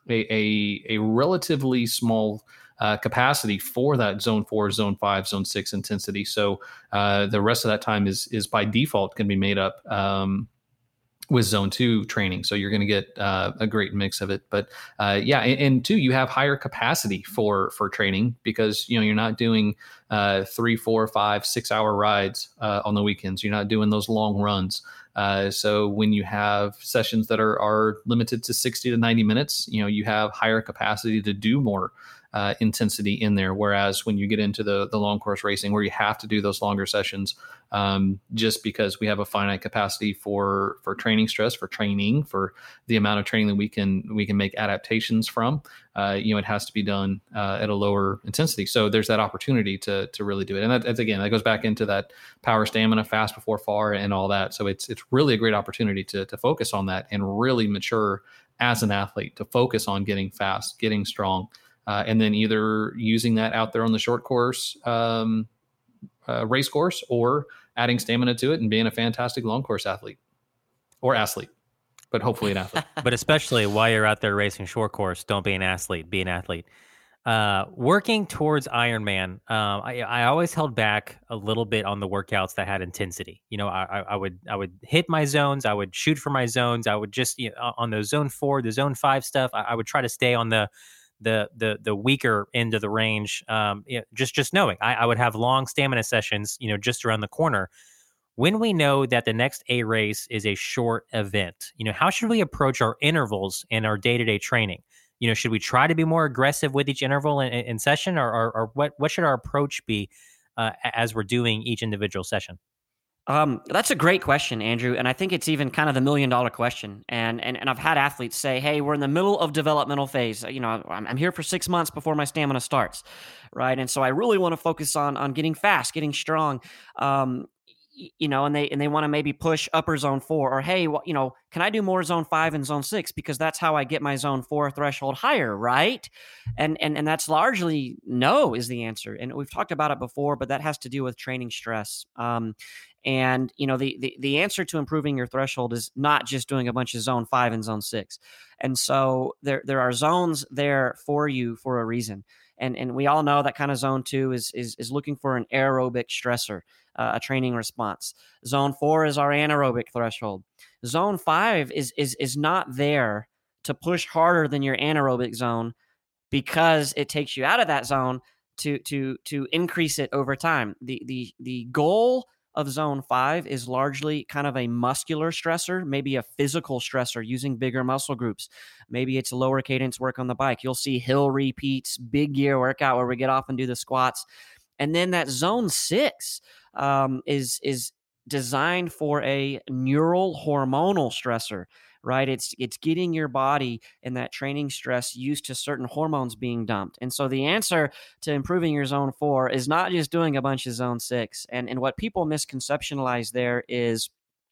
a, a, a relatively small Uh, capacity for that zone four, zone five, zone six intensity. So uh, the rest of that time is is by default can be made up um, with zone two training. So you're going to get uh, a great mix of it. But uh, yeah, and, and two, you have higher capacity for for training because you know you're not doing uh, three, four, five, six hour rides uh, on the weekends. You're not doing those long runs. Uh, so when you have sessions that are are limited to sixty to ninety minutes, you know you have higher capacity to do more Uh, intensity in there. Whereas when you get into the the long course racing where you have to do those longer sessions, um, just because we have a finite capacity for for training stress, for training, for the amount of training that we can we can make adaptations from, uh, you know, it has to be done uh, at a lower intensity. So there's that opportunity to to really do it. And that, that's again, that goes back into that power, stamina, fast before far, and all that. So it's it's really a great opportunity to to focus on that and really mature as an athlete, to focus on getting fast, getting strong. Uh, and then either using that out there on the short course um, uh, race course or adding stamina to it and being a fantastic long course athlete or athlete, but hopefully an athlete. But especially while you're out there racing short course, don't be an athlete, be an athlete. Uh, working towards Ironman, um, I, I always held back a little bit on the workouts that had intensity. You know, I, I would I would hit my zones, I would shoot for my zones, I would just, you know, on the zone four, the zone five stuff, I, I would try to stay on the the the the weaker end of the range. Um, you know, just just knowing I, I would have long stamina sessions, you know, just around the corner. When we know that the next A race is a short event, you know, how should we approach our intervals in our day-to-day training? You know, should we try to be more aggressive with each interval in, in session, or, or, or what what should our approach be uh, as we're doing each individual session? Um, that's a great question, Andrew. And I think it's even kind of the million dollar question. And, and, and I've had athletes say, hey, we're in the middle of developmental phase. You know, I'm, I'm here for six months before my stamina starts. Right. And so I really want to focus on, on getting fast, getting strong. Um, you know, and they, and they want to maybe push upper zone four, or, hey, well, you know, can I do more zone five and zone six? Because that's how I get my zone four threshold higher. Right. And, and, and that's largely no is the answer. And we've talked about it before, but that has to do with training stress. Um, And, you know, the, the the answer to improving your threshold is not just doing a bunch of zone five and zone six. And so there there are zones there for you for a reason. And and we all know that kind of zone two is is, is looking for an aerobic stressor, uh, a training response. Zone four is our anaerobic threshold. Zone five is is is not there to push harder than your anaerobic zone, because it takes you out of that zone to to to increase it over time. The the the goal of zone five is largely kind of a muscular stressor, maybe a physical stressor using bigger muscle groups. Maybe it's lower cadence work on the bike. You'll see hill repeats, big gear workout where we get off and do the squats. And then that zone six um, is, is designed for a neural hormonal stressor, right? It's it's getting your body in that training stress used to certain hormones being dumped. And so the answer to improving your zone four is not just doing a bunch of zone six. And, and what people misconceptualize there is,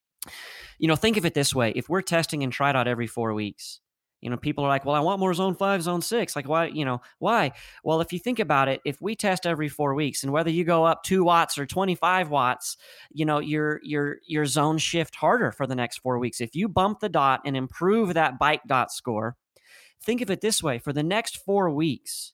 you know, think of it this way. If we're testing in TriDot every four weeks, you know, people are like, well, I want more zone five, zone six. Like, why, you know, why? Well, if you think about it, if we test every four weeks and whether you go up two watts or twenty-five watts, you know, your, your, your zone shift harder for the next four weeks. If you bump the dot and improve that bike dot score, think of it this way. For the next four weeks,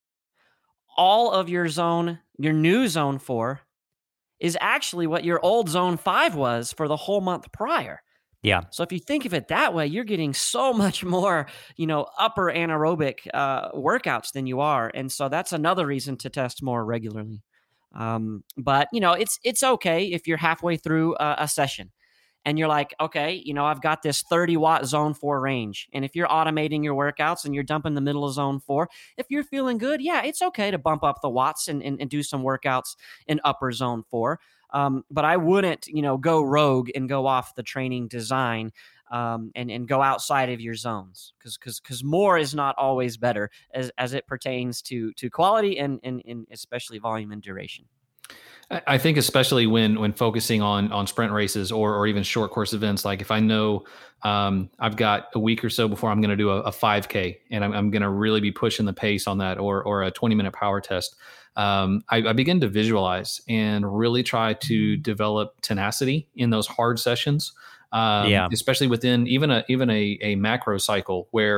all of your zone, your new zone four is actually what your old zone five was for the whole month prior. Yeah. So if you think of it that way, you're getting so much more, you know, upper anaerobic uh, workouts than you are. And so that's another reason to test more regularly. Um, but, you know, it's it's okay if you're halfway through a, a session and you're like, okay, you know, I've got this thirty watt zone four range. And if you're automating your workouts and you're dumping the middle of zone four, if you're feeling good, yeah, it's okay to bump up the watts and, and, and do some workouts in upper zone four. Um, but I wouldn't, you know, go rogue and go off the training design um, and, and go outside of your zones, because because because more is not always better as, as it pertains to to quality and, and, and especially volume and duration. I think especially when when focusing on on sprint races or or even short course events, like if I know um, I've got a week or so before I'm going to do a, a five K and I'm, I'm going to really be pushing the pace on that, or or a twenty minute power test, um, I, I begin to visualize and really try to develop tenacity in those hard sessions, um, yeah. especially within even a even a, a macro cycle where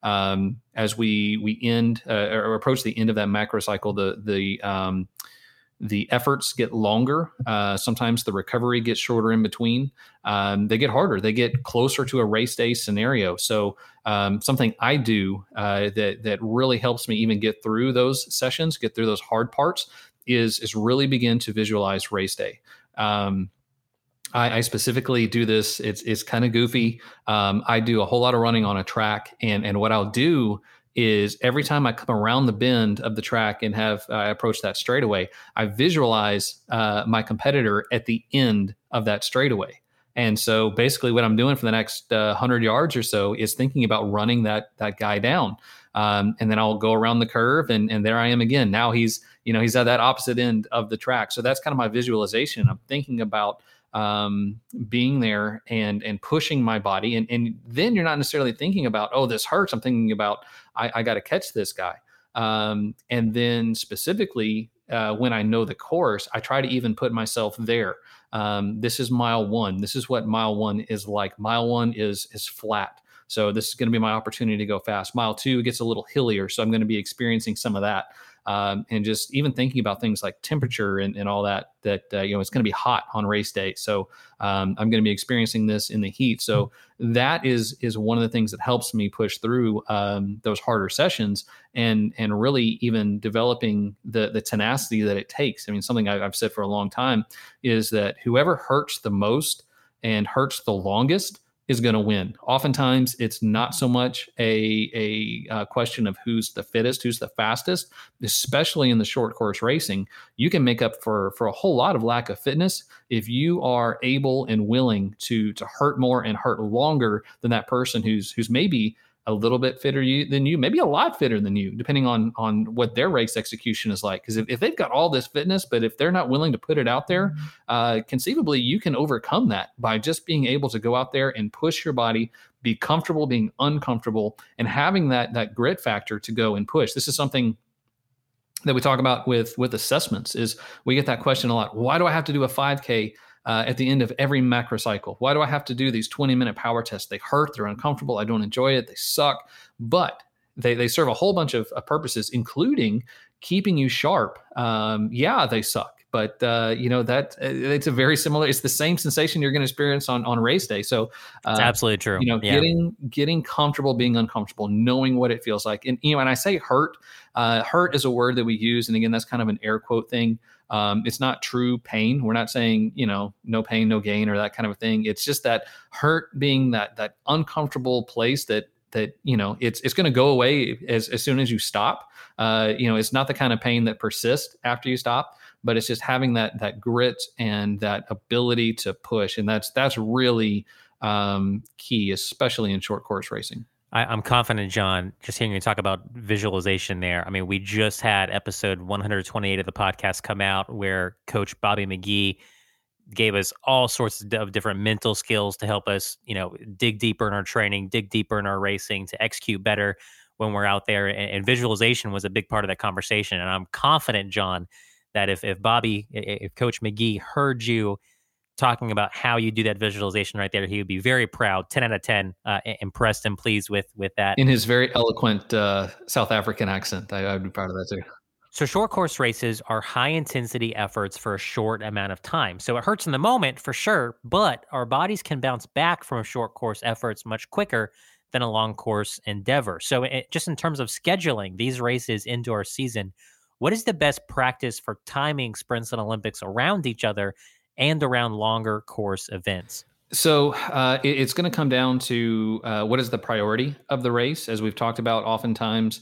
um, as we we end uh, or approach the end of that macro cycle, the the um, the efforts get longer. Uh, sometimes the recovery gets shorter in between. Um, they get harder. They get closer to a race day scenario. So um, something I do uh, that that really helps me even get through those sessions, get through those hard parts, is is really begin to visualize race day. Um, I, I specifically do this. It's it's kind of goofy. Um, I do a whole lot of running on a track, and and what I'll do is every time I come around the bend of the track and have I uh, approach that straightaway, I visualize uh, my competitor at the end of that straightaway. And so basically what I'm doing for the next uh, one hundred yards or so is thinking about running that that guy down. Um, and then I'll go around the curve, and, and there I am again. Now he's, you know, he's at that opposite end of the track. So that's kind of my visualization. I'm thinking about um, being there and and pushing my body. And, and then you're not necessarily thinking about, oh, this hurts. I'm thinking about, I, I got to catch this guy. Um, and then specifically, uh, when I know the course, I try to even put myself there. Um, this is mile one. This is what mile one is like. Mile one is is flat. So this is going to be my opportunity to go fast. Mile two gets a little hillier, so I'm going to be experiencing some of that. Um, and just even thinking about things like temperature and, and all that, that, uh, you know, it's going to be hot on race day. So um, I'm going to be experiencing this in the heat. So that is, is one of the things that helps me push through um, those harder sessions and, and really even developing the, the tenacity that it takes. I mean, something I, I've said for a long time is that whoever hurts the most and hurts the longest is going to win. Oftentimes, it's not so much a, a uh, question of who's the fittest, who's the fastest, especially in the short course racing. You can make up for, for a whole lot of lack of fitness if you are able and willing to, to hurt more and hurt longer than that person who's who's maybe a little bit fitter you, than you, maybe a lot fitter than you, depending on on what their race execution is like. Because if, if they've got all this fitness, but if they're not willing to put it out there, uh, conceivably you can overcome that by just being able to go out there and push your body, be comfortable being uncomfortable, and having that that grit factor to go and push. This is something that we talk about with with assessments. Is we get that question a lot. Why do I have to do a five K Uh, at the end of every macro cycle? Why do I have to do these twenty minute power tests? They hurt, they're uncomfortable, I don't enjoy it, they suck, but they, they serve a whole bunch of, of purposes, including keeping you sharp. Um, yeah, they suck, but uh, you know, that it's a very similar, it's the same sensation you're going to experience on, on race day. So uh, it's absolutely true. You know, yeah. getting, getting comfortable, being uncomfortable, knowing what it feels like. And, you know, and I say hurt, uh, hurt is a word that we use. And again, that's kind of an air quote thing. Um, it's not true pain. We're not saying, you know, no pain, no gain, or that kind of a thing. It's just that hurt being that that uncomfortable place that that, you know, it's it's going to go away as, as soon as you stop. Uh, you know, it's not the kind of pain that persists after you stop, but it's just having that that grit and that ability to push. And that's that's really um, key, especially in short course racing. I, I'm confident, John, just hearing you talk about visualization there. I mean, we just had episode one hundred twenty-eight of the podcast come out where Coach Bobby McGee gave us all sorts of different mental skills to help us, you know, dig deeper in our training, dig deeper in our racing, to execute better when we're out there. And, and visualization was a big part of that conversation. And I'm confident, John, that if, if Bobby, if Coach McGee heard you talking about how you do that visualization right there, he would be very proud, ten out of ten, uh, impressed and pleased with with that. In his very eloquent uh, South African accent, I, I would be proud of that too. So short course races are high intensity efforts for a short amount of time. So it hurts in the moment for sure, but our bodies can bounce back from short course efforts much quicker than a long course endeavor. So it, just in terms of scheduling these races into our season, what is the best practice for timing sprints and Olympics around each other and around longer course events? So uh, it, it's going to come down to uh, what is the priority of the race. As we've talked about, oftentimes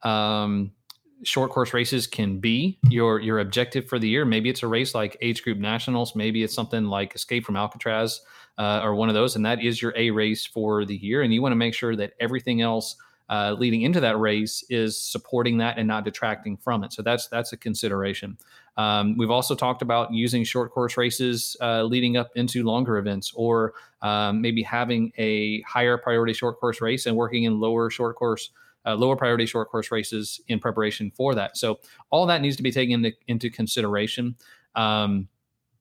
um, short course races can be your your objective for the year. Maybe it's a race like Age Group Nationals. Maybe it's something like Escape from Alcatraz uh, or one of those, and that is your A race for the year. And you want to make sure that everything else uh, leading into that race is supporting that and not detracting from it. So that's that's a consideration. Um, we've also talked about using short course races uh, leading up into longer events, or um, maybe having a higher priority short course race and working in lower short course, uh, lower priority short course races in preparation for that. So all that needs to be taken into, into consideration. Um,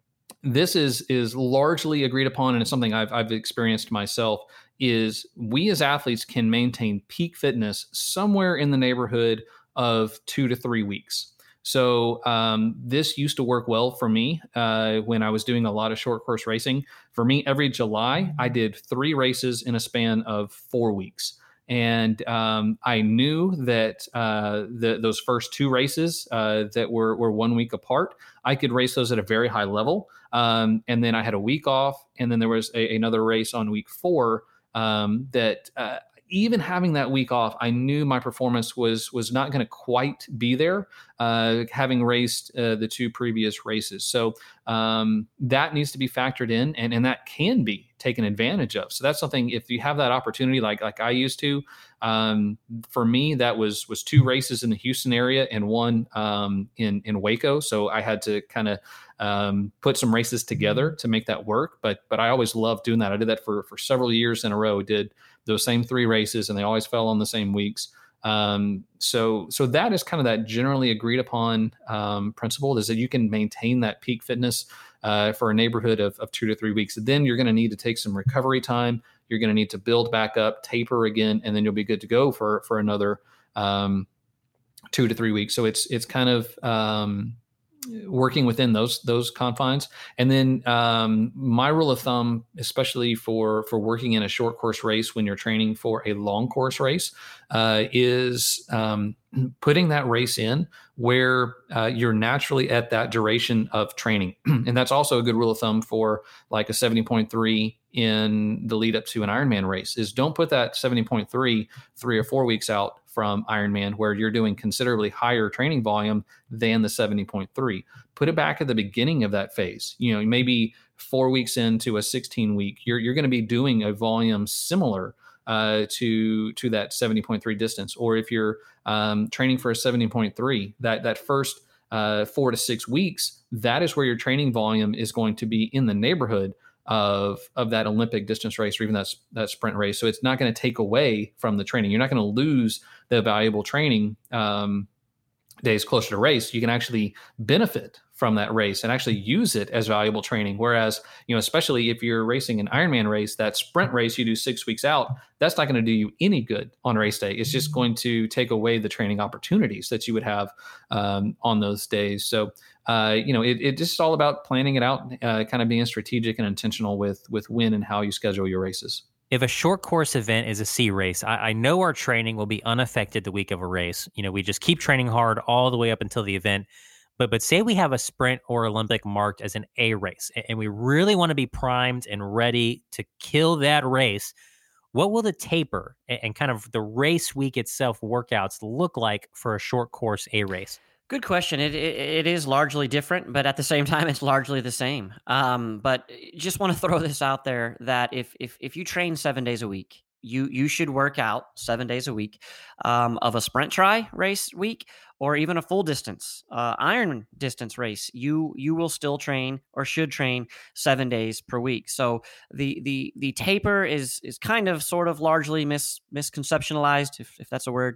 this is is largely agreed upon, and it's something I've I've experienced myself. Is we as athletes can maintain peak fitness somewhere in the neighborhood of two to three weeks. So um, this used to work well for me uh, when I was doing a lot of short course racing. For me, every July, I did three races in a span of four weeks. And um, I knew that uh, the, those first two races uh, that were, were one week apart, I could race those at a very high level. Um, and then I had a week off, and then there was a, another race on week four um, that uh, even having that week off, I knew my performance was was not going to quite be there, uh, having raced uh, the two previous races. So um, that needs to be factored in, and, and that can be taken advantage of. So that's something, if you have that opportunity, like like I used to, um, for me, that was was two races in the Houston area and one um, in, in Waco. So I had to kind of um, put some races together to make that work. But but I always loved doing that. I did that for, for several years in a row, did those same three races, and they always fell on the same weeks. Um, so, so that is kind of that generally agreed upon um, principle, is that you can maintain that peak fitness uh, for a neighborhood of, of two to three weeks. Then you're going to need to take some recovery time. You're going to need to build back up, taper again, and then you'll be good to go for for another um, two to three weeks. So it's it's kind of um, working within those those confines. And then um, my rule of thumb, especially for for working in a short course race when you're training for a long course race, uh, is um, putting that race in where uh, you're naturally at that duration of training. And that's also a good rule of thumb for like a seventy point three in the lead up to an Ironman race, is don't put that seventy point three three or four weeks out from Ironman, where you're doing considerably higher training volume than the seventy point three. Put it back at the beginning of that phase. You know, maybe four weeks into a sixteen week, you're you're going to be doing a volume similar uh, to to that seventy point three distance. Or if you're um, training for a seventy point three, that that first uh, four to six weeks, that is where your training volume is going to be in the neighborhood of of that Olympic distance race, or even that that sprint race. So it's not going to take away from the training. You're not going to lose the valuable training um, days closer to race. You can actually benefit from that race and actually use it as valuable training. Whereas, you know, especially if you're racing an Ironman race, that sprint race you do six weeks out, that's not going to do you any good on race day. It's just going to take away the training opportunities that you would have um, on those days. So, uh, you know, it, it just all about planning it out, uh, kind of being strategic and intentional with with when and how you schedule your races. If a short course event is a C race, I, I know our training will be unaffected the week of a race. You know, we just keep training hard all the way up until the event. But but say we have a sprint or Olympic marked as an A race, and we really want to be primed and ready to kill that race. What will the taper and kind of the race week itself workouts look like for a short course A race? Good question. It, it it is largely different, but at the same time, it's largely the same. Um, but just want to throw this out there that if if if you train seven days a week, you you should work out seven days a week um, of a sprint tri race week, or even a full distance uh, iron distance race. You you will still train, or should train, seven days per week. So the the the taper is is kind of sort of largely mis misconceptualized, if if that's a word.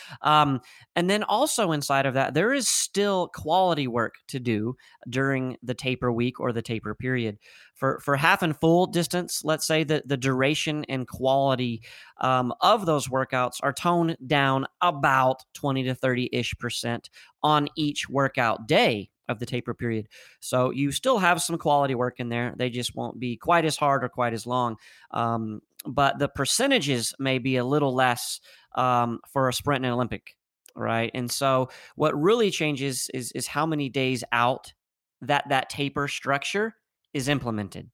um, and then also inside of that, there is still quality work to do during the taper week or the taper period. For for half and full distance, let's say that the duration and quality um, of those workouts are toned down about twenty to thirty-ish percent on each workout day of the taper period. So you still have some quality work in there. They just won't be quite as hard or quite as long. Um, but the percentages may be a little less um, for a sprint and Olympic, right? And so what really changes is is how many days out that that taper structure is implemented.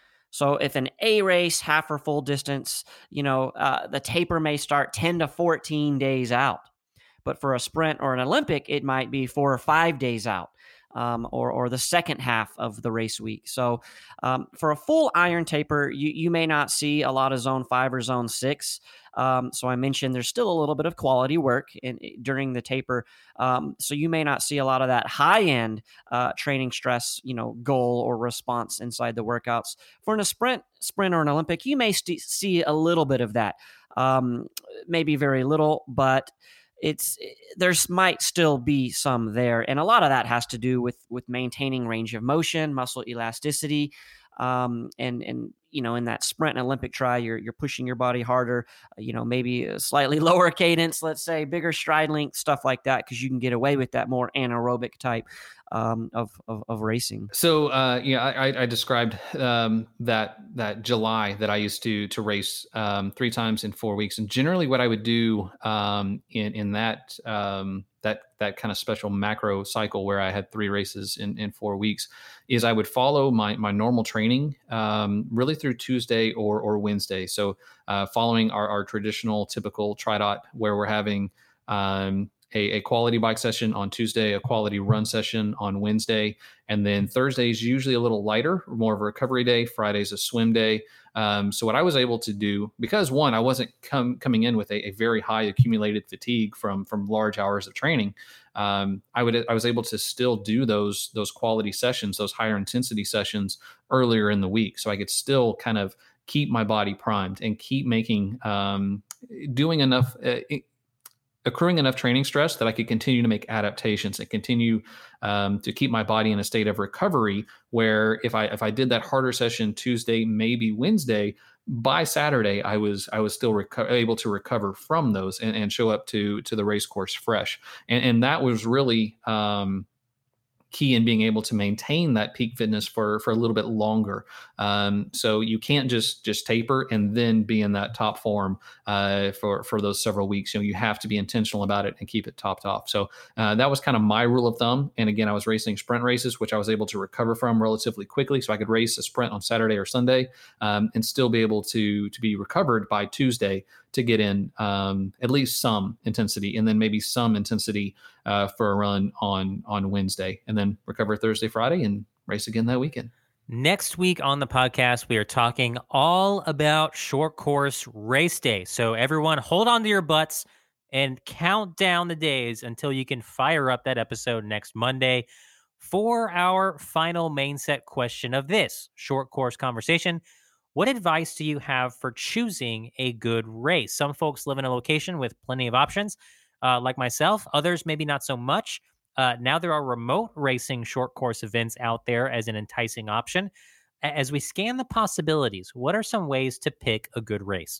So if an A race, half or full distance, you know, uh, the taper may start ten to fourteen days out. But for a sprint or an Olympic, it might be four or five days out, um, or or the second half of the race week. So um, for a full iron taper, you, you may not see a lot of zone five or zone six. Um, so I mentioned there's still a little bit of quality work in, during the taper. Um, so you may not see a lot of that high end uh, training stress, you know, goal or response inside the workouts. For a sprint, sprint or an Olympic, you may st- see a little bit of that, um, maybe very little, but it's there's might still be some there, and a lot of that has to do with with maintaining range of motion, muscle elasticity, um, and and you know, in that sprint and Olympic tri, you're you're pushing your body harder, you know, maybe a slightly lower cadence, let's say, bigger stride length, stuff like that, because you can get away with that more anaerobic type um, of, of of racing. So, uh, yeah, I, I described um, that that July that I used to to race um, three times in four weeks, and generally, what I would do um, in in that um, that that kind of special macro cycle where I had three races in, in four weeks is I would follow my my normal training um, really through Tuesday or or Wednesday. So, uh, following our our traditional typical TriDot where we're having um, A, a quality bike session on Tuesday, a quality run session on Wednesday, and then Thursday is usually a little lighter, more of a recovery day. Friday's a swim day. Um, so what I was able to do, because one, I wasn't com- coming in with a, a very high accumulated fatigue from from large hours of training, um, I would I was able to still do those those quality sessions, those higher intensity sessions earlier in the week, so I could still kind of keep my body primed and keep making um, doing enough. Uh, it, accruing enough training stress that I could continue to make adaptations and continue um, to keep my body in a state of recovery, where if I if I did that harder session Tuesday, maybe Wednesday, by Saturday I was I was still reco- able to recover from those and, and show up to to the race course fresh. And, and that was really um, key in being able to maintain that peak fitness for for a little bit longer. Um, so you can't just just taper and then be in that top form uh, for for those several weeks. You know, you have to be intentional about it and keep it topped off. So uh, that was kind of my rule of thumb. And again, I was racing sprint races, which I was able to recover from relatively quickly. So I could race a sprint on Saturday or Sunday um, and still be able to to be recovered by Tuesday to get in um, at least some intensity, and then maybe some intensity uh, for a run on on Wednesday, and then recover Thursday, Friday, and race again that weekend. Next week on the podcast, we are talking all about short course race day. So everyone, hold on to your butts and count down the days until you can fire up that episode next Monday for our final main set question of this short course conversation. What advice do you have for choosing a good race? Some folks live in a location with plenty of options, uh, like myself. Others, maybe not so much. Uh, now there are remote racing short course events out there as an enticing option. As we scan the possibilities, what are some ways to pick a good race?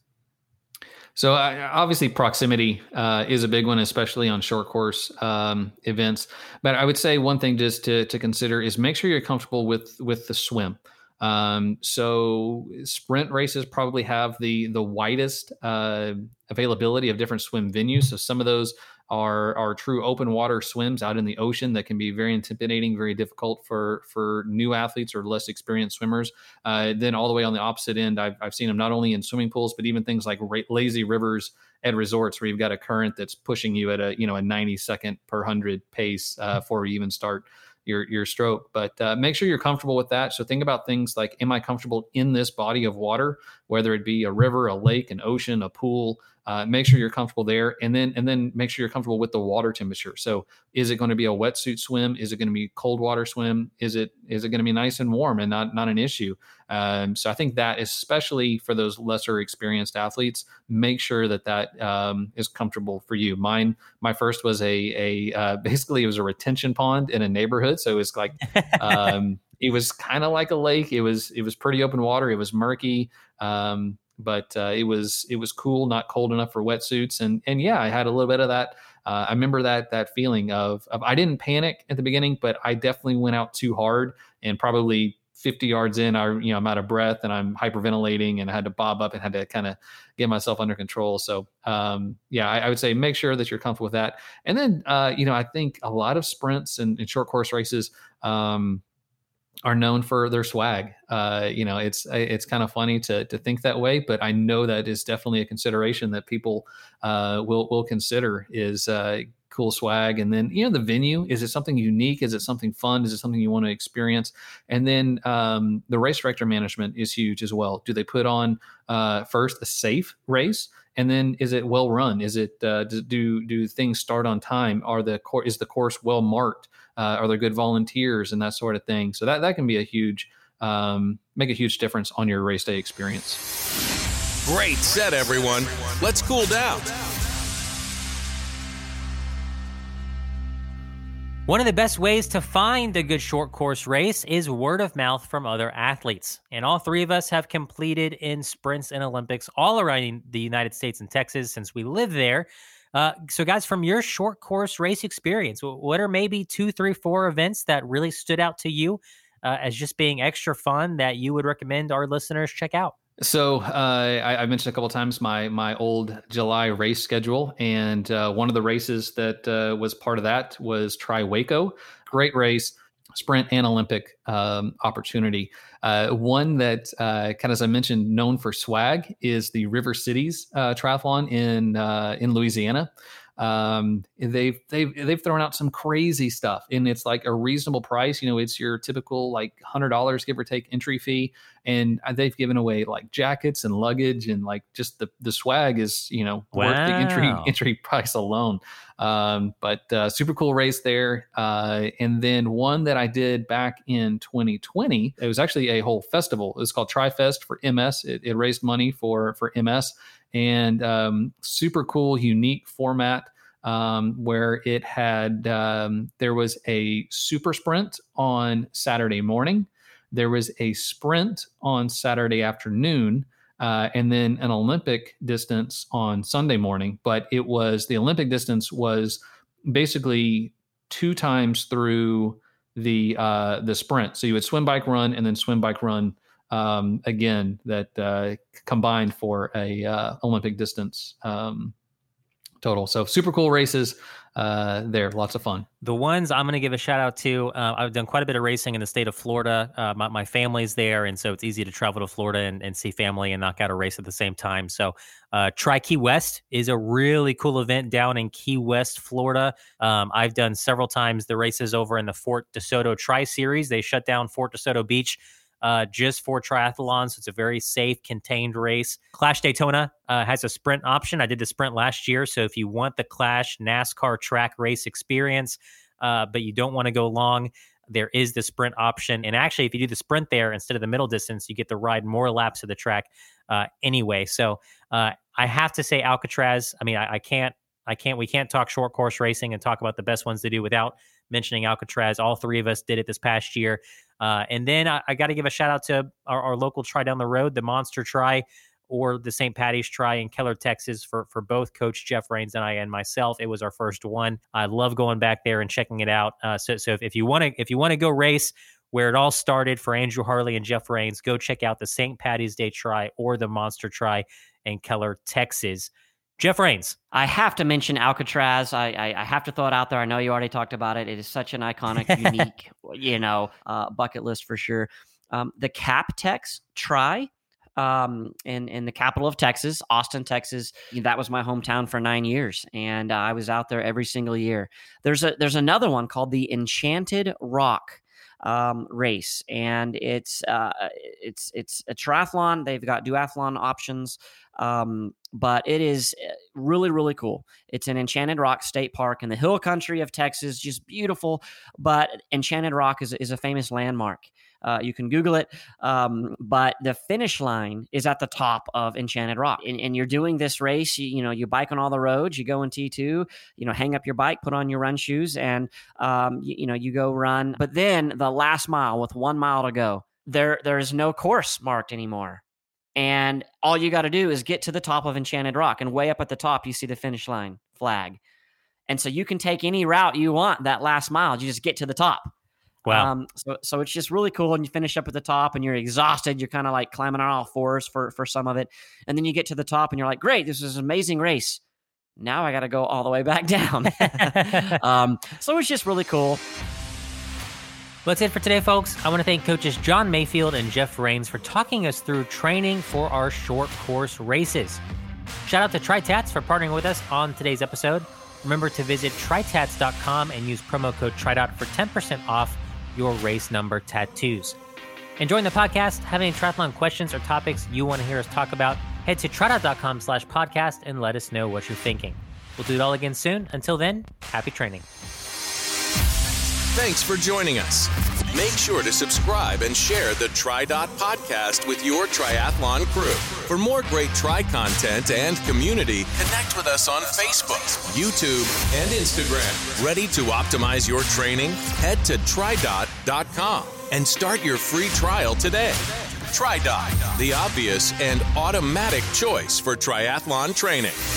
So uh, obviously proximity uh, is a big one, especially on short course um, events. But I would say one thing just to, to consider is make sure you're comfortable with with the swim. Um, so sprint races probably have the, the widest, uh, availability of different swim venues. So some of those are, are true open water swims out in the ocean that can be very intimidating, very difficult for, for new athletes or less experienced swimmers. Uh, then all the way on the opposite end, I've, I've seen them not only in swimming pools, but even things like ra- lazy rivers at resorts where you've got a current that's pushing you at a, you know, a ninety second per hundred pace, uh, before you even start your your stroke. But uh, make sure you're comfortable with that. So think about things like, am I comfortable in this body of water, whether it be a river, a lake, an ocean, a pool? Uh, make sure you're comfortable there, and then and then make sure you're comfortable with the water temperature. So is it going to be a wetsuit swim? Is it going to be cold water swim? Is it is it going to be nice and warm and not not an issue? Um, so I think that, especially for those lesser experienced athletes, make sure that that um, is comfortable for you. Mine, my first was a a uh, basically it was a retention pond in a neighborhood, so it was like um, it was kind of like a lake. It was it was pretty open water. It was murky. Um, But uh, it was it was cool, not cold enough for wetsuits, and and yeah, I had a little bit of that. Uh, I remember that that feeling of of I didn't panic at the beginning, but I definitely went out too hard, and probably fifty yards in, I you know I'm out of breath and I'm hyperventilating, and I had to bob up and had to kind of get myself under control. So um, yeah, I, I would say make sure that you're comfortable with that, and then uh, you know I think a lot of sprints and, and short course races. Um, are known for their swag. Uh, you know, it's it's kind of funny to to think that way, but I know that is definitely a consideration that people uh, will will consider is uh, cool swag. And then, you know, the venue, is it something unique? Is it something fun? Is it something you want to experience? And then um, the race director management is huge as well. Do they put on uh, first a safe race? And then is it well run? Is it uh, do do things start on time? Are the cor- is the course well marked? Uh, are there good volunteers and that sort of thing? So that, that can be a huge, um, make a huge difference on your race day experience. Great set, everyone. Let's cool down. One of the best ways to find a good short course race is word of mouth from other athletes. And all three of us have completed in sprints and Olympics all around the United States and Texas since we live there. Uh, so guys, from your short course race experience, what are maybe two, three, four events that really stood out to you uh, as just being extra fun that you would recommend our listeners check out? So uh, I, I mentioned a couple of times my my old July race schedule, and uh, one of the races that uh, was part of that was Tri Waco. Great race, sprint and Olympic um, opportunity. Uh, one that, uh, kind of as I mentioned, known for swag is the River Cities uh, Triathlon in uh, in Louisiana. Um, they've, they've, they've thrown out some crazy stuff, and it's like a reasonable price. You know, it's your typical like one hundred dollars give or take entry fee. And they've given away like jackets and luggage, and like just the, the swag is, you know, wow. worth the entry, entry price alone. Um, but, uh, super cool race there. Uh, and then one that I did back in twenty twenty, it was actually a whole festival. It was called Tri-Fest for M S. It, it raised money for, for M S. And um, super cool, unique format um, where it had, um, there was a super sprint on Saturday morning. There was a sprint on Saturday afternoon, uh, and then an Olympic distance on Sunday morning. But it was, the Olympic distance was basically two times through the uh, the sprint. So you would swim, bike, run, and then swim, bike, run um again that uh combined for a uh Olympic distance um total. So super cool races uh there, lots of fun. The ones I'm going to give a shout out to, uh, I've done quite a bit of racing in the state of Florida. Uh, my, my family's there, and so it's easy to travel to Florida and, and see family and knock out a race at the same time. So uh, Tri Key West is a really cool event down in Key West, Florida. Um, I've done several times the races over in the Fort DeSoto Tri Series. They shut down Fort DeSoto Beach Uh, just for triathlons. So it's a very safe, contained race. Clash Daytona uh, has a sprint option. I did the sprint last year. So if you want the Clash NASCAR track race experience, uh, but you don't want to go long, there is the sprint option. And actually, if you do the sprint there instead of the middle distance, you get to ride more laps of the track uh, anyway. So uh, I have to say Alcatraz. I mean, I, I can't, I can't, we can't talk short course racing and talk about the best ones to do without mentioning Alcatraz. All three of us did it this past year. Uh, and then I, I got to give a shout out to our, our local Tri down the road, the Monster Tri or the Saint Patty's Tri in Keller, Texas, for, for both Coach Jeff Rains and I and myself. It was our first one. I love going back there and checking it out. Uh, so, so if, if you want to, if you want to go race where it all started for Andrew Harley and Jeff Rains, go check out the Saint Patty's Day Tri or the Monster Tri in Keller, Texas. Jeff Rains. I have to mention Alcatraz. I, I I have to throw it out there. I know you already talked about it. It is such an iconic, unique, you know, uh, bucket list for sure. Um, the CapTex Tri um, in in the capital of Texas, Austin, Texas. That was my hometown for nine years, and uh, I was out there every single year. There's a there's another one called the Enchanted Rock um, race, and it's uh, it's it's a triathlon. They've got duathlon options. Um, but it is really, really cool. It's in Enchanted Rock State Park in the hill country of Texas, just beautiful. But Enchanted Rock is, is a famous landmark. Uh, you can Google it. Um, but the finish line is at the top of Enchanted Rock. And, and you're doing this race, you, you know, you bike on all the roads, you go in T two, you know, hang up your bike, put on your run shoes, and, um, you, you know, you go run. But then the last mile with one mile to go, there there is no course marked anymore. And all you got to do is get to the top of Enchanted Rock, and way up at the top, you see the finish line flag. And so you can take any route you want that last mile. You just get to the top. Wow. Um, so, so it's just really cool. And you finish up at the top and you're exhausted. You're kind of like climbing on all fours for, for some of it. And then you get to the top and you're like, great, this is an amazing race. Now I got to go all the way back down. um, so it's just really cool. Well, that's it for today, folks. I want to thank coaches John Mayfield and Jeff Rains for talking us through training for our short course races. Shout out to TriTats for partnering with us on today's episode. Remember to visit tritats dot com and use promo code TriDot for ten percent off your race number tattoos. Enjoying the podcast? Have any triathlon questions or topics you want to hear us talk about? Head to tridot dot com slash podcast and let us know what you're thinking. We'll do it all again soon. Until then, happy training. Thanks for joining us. Make sure to subscribe and share the TriDot podcast with your triathlon crew. For more great Tri content and community, connect with us on Facebook, YouTube, and Instagram. Ready to optimize your training? Head to tri dot dot com and start your free trial today. TriDot, the obvious and automatic choice for triathlon training.